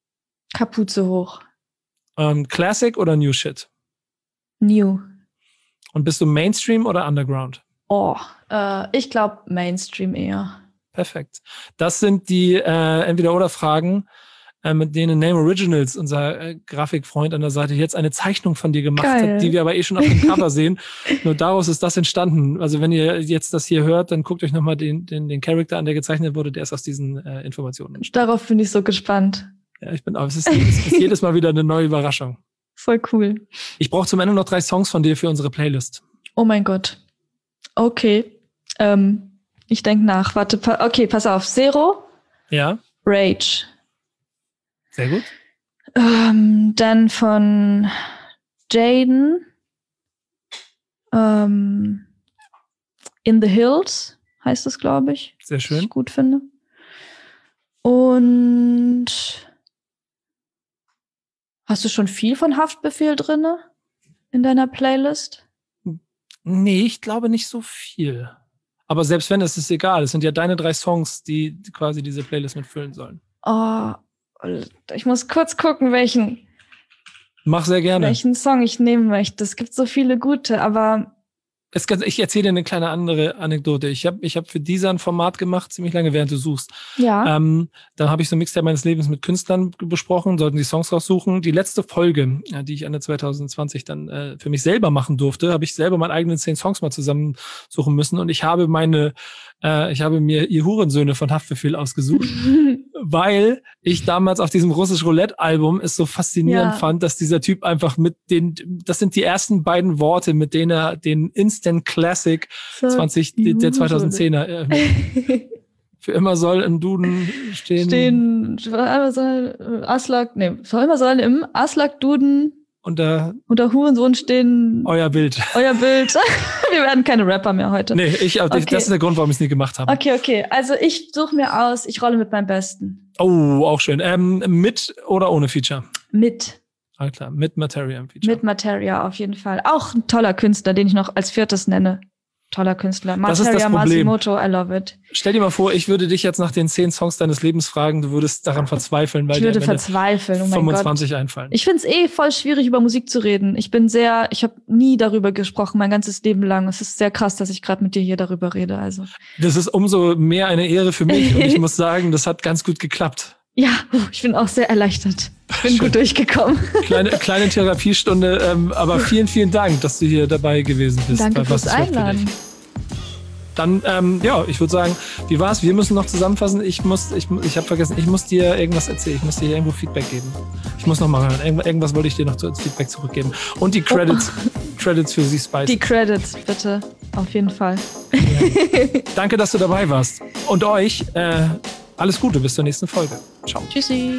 Kapuze hoch. Ähm, Classic oder New Shit? New. Und bist du Mainstream oder Underground? Oh, äh, ich glaube Mainstream eher. Perfekt. Das sind die äh, Entweder-oder-Fragen, äh, mit denen Name Originals, unser äh, Grafikfreund an der Seite, jetzt eine Zeichnung von dir gemacht Geil. hat, die wir aber eh schon auf dem Cover sehen. Nur daraus ist das entstanden. Also wenn ihr jetzt das hier hört, dann guckt euch nochmal den, den, den Charakter an, der gezeichnet wurde. Der ist aus diesen äh, Informationen entstanden. Darauf bin ich so gespannt. Ja, ich bin auch. Es ist, es ist jedes Mal wieder eine neue Überraschung. Voll cool. Ich brauche zum Ende noch drei Songs von dir für unsere Playlist. Oh mein Gott. Okay. Ähm, ich denke nach. Warte, pa- okay, pass auf. Zero. Ja. Rage. Sehr gut. Ähm, dann von Jaden. Ähm, In the Hills heißt es, glaube ich. Sehr schön. Was ich gut finde. Und hast du schon viel von Haftbefehl drinne in deiner Playlist? Nee, ich glaube nicht so viel. Aber selbst wenn, ist es egal. Es sind ja deine drei Songs, die quasi diese Playlist mitfüllen sollen. Oh, ich muss kurz gucken, welchen, Mach sehr gerne. welchen Song ich nehmen möchte. Es gibt so viele gute, aber Es, ich erzähle dir eine kleine andere Anekdote. Ich habe ich hab für dieser ein Format gemacht, ziemlich lange, während du suchst. ja. Ähm, dann habe ich so ein Mixtape meines Lebens mit Künstlern besprochen, sollten die Songs raussuchen. Die letzte Folge, ja, die ich Ende zwanzig zwanzig dann äh, für mich selber machen durfte, habe ich selber meine eigenen zehn Songs mal zusammensuchen müssen. Und ich habe meine, äh, ich habe mir ihr Hurensöhne von Haftbefehl ausgesucht, weil ich damals auf diesem Russisch Roulette-Album es so faszinierend Ja. fand, dass dieser Typ einfach mit den, das sind die ersten beiden Worte, mit denen er den Instant Classic So, zwanzig, die der Hurensöhne. zweitausendzehner äh, für immer soll im Duden stehen. Stehen, soll, Aslak, nee, soll immer sollen im Aslak-Duden Unter unter Hurensohn stehen euer Bild. euer Bild. Wir werden keine Rapper mehr heute. Nee, ich, Okay. das ist der Grund, warum ich es nie gemacht habe. Okay, okay. Also ich suche mir aus, ich rolle mit meinem Besten. Oh, auch schön. Ähm, mit oder ohne Feature? Mit. Ah, klar, mit Materia im Feature. Mit Materia auf jeden Fall. Auch ein toller Künstler, den ich noch als viertes nenne. Toller Künstler. Das ist Materia das Problem. Masimoto, I love it. Stell dir mal vor, ich würde dich jetzt nach den zehn Songs deines Lebens fragen, du würdest daran verzweifeln, weil Ich würde dir am Ende verzweifeln, oh mein fünfundzwanzig Gott. einfallen. Ich find's eh voll schwierig, über Musik zu reden. Ich bin sehr, ich habe nie darüber gesprochen, mein ganzes Leben lang. Es ist sehr krass, dass ich gerade mit dir hier darüber rede. Also Das ist umso mehr eine Ehre für mich und ich muss sagen, das hat ganz gut geklappt. ja, ich bin auch sehr erleichtert. Ich bin Schön. gut durchgekommen. Kleine, kleine Therapiestunde, ähm, aber vielen, vielen Dank, dass du hier dabei gewesen bist. Danke bei Was fürs ist Rap für dich? Einladen. Dann, ähm, ja, ich würde sagen, wie war's? Wir müssen noch zusammenfassen. Ich muss, ich, ich habe vergessen, ich muss dir irgendwas erzählen. Ich muss dir irgendwo Feedback geben. Ich muss noch mal hören. Irgend, irgendwas wollte ich dir noch als Feedback zurückgeben. Und die Credits, Credits für Sie Spice. Die Credits, bitte. Auf jeden Fall. Danke, dass du dabei warst. Und euch, äh, alles Gute bis zur nächsten Folge. Ciao. Tschüssi.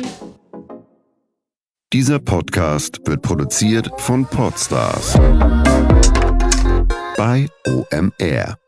Dieser Podcast wird produziert von Podstars bei O M R.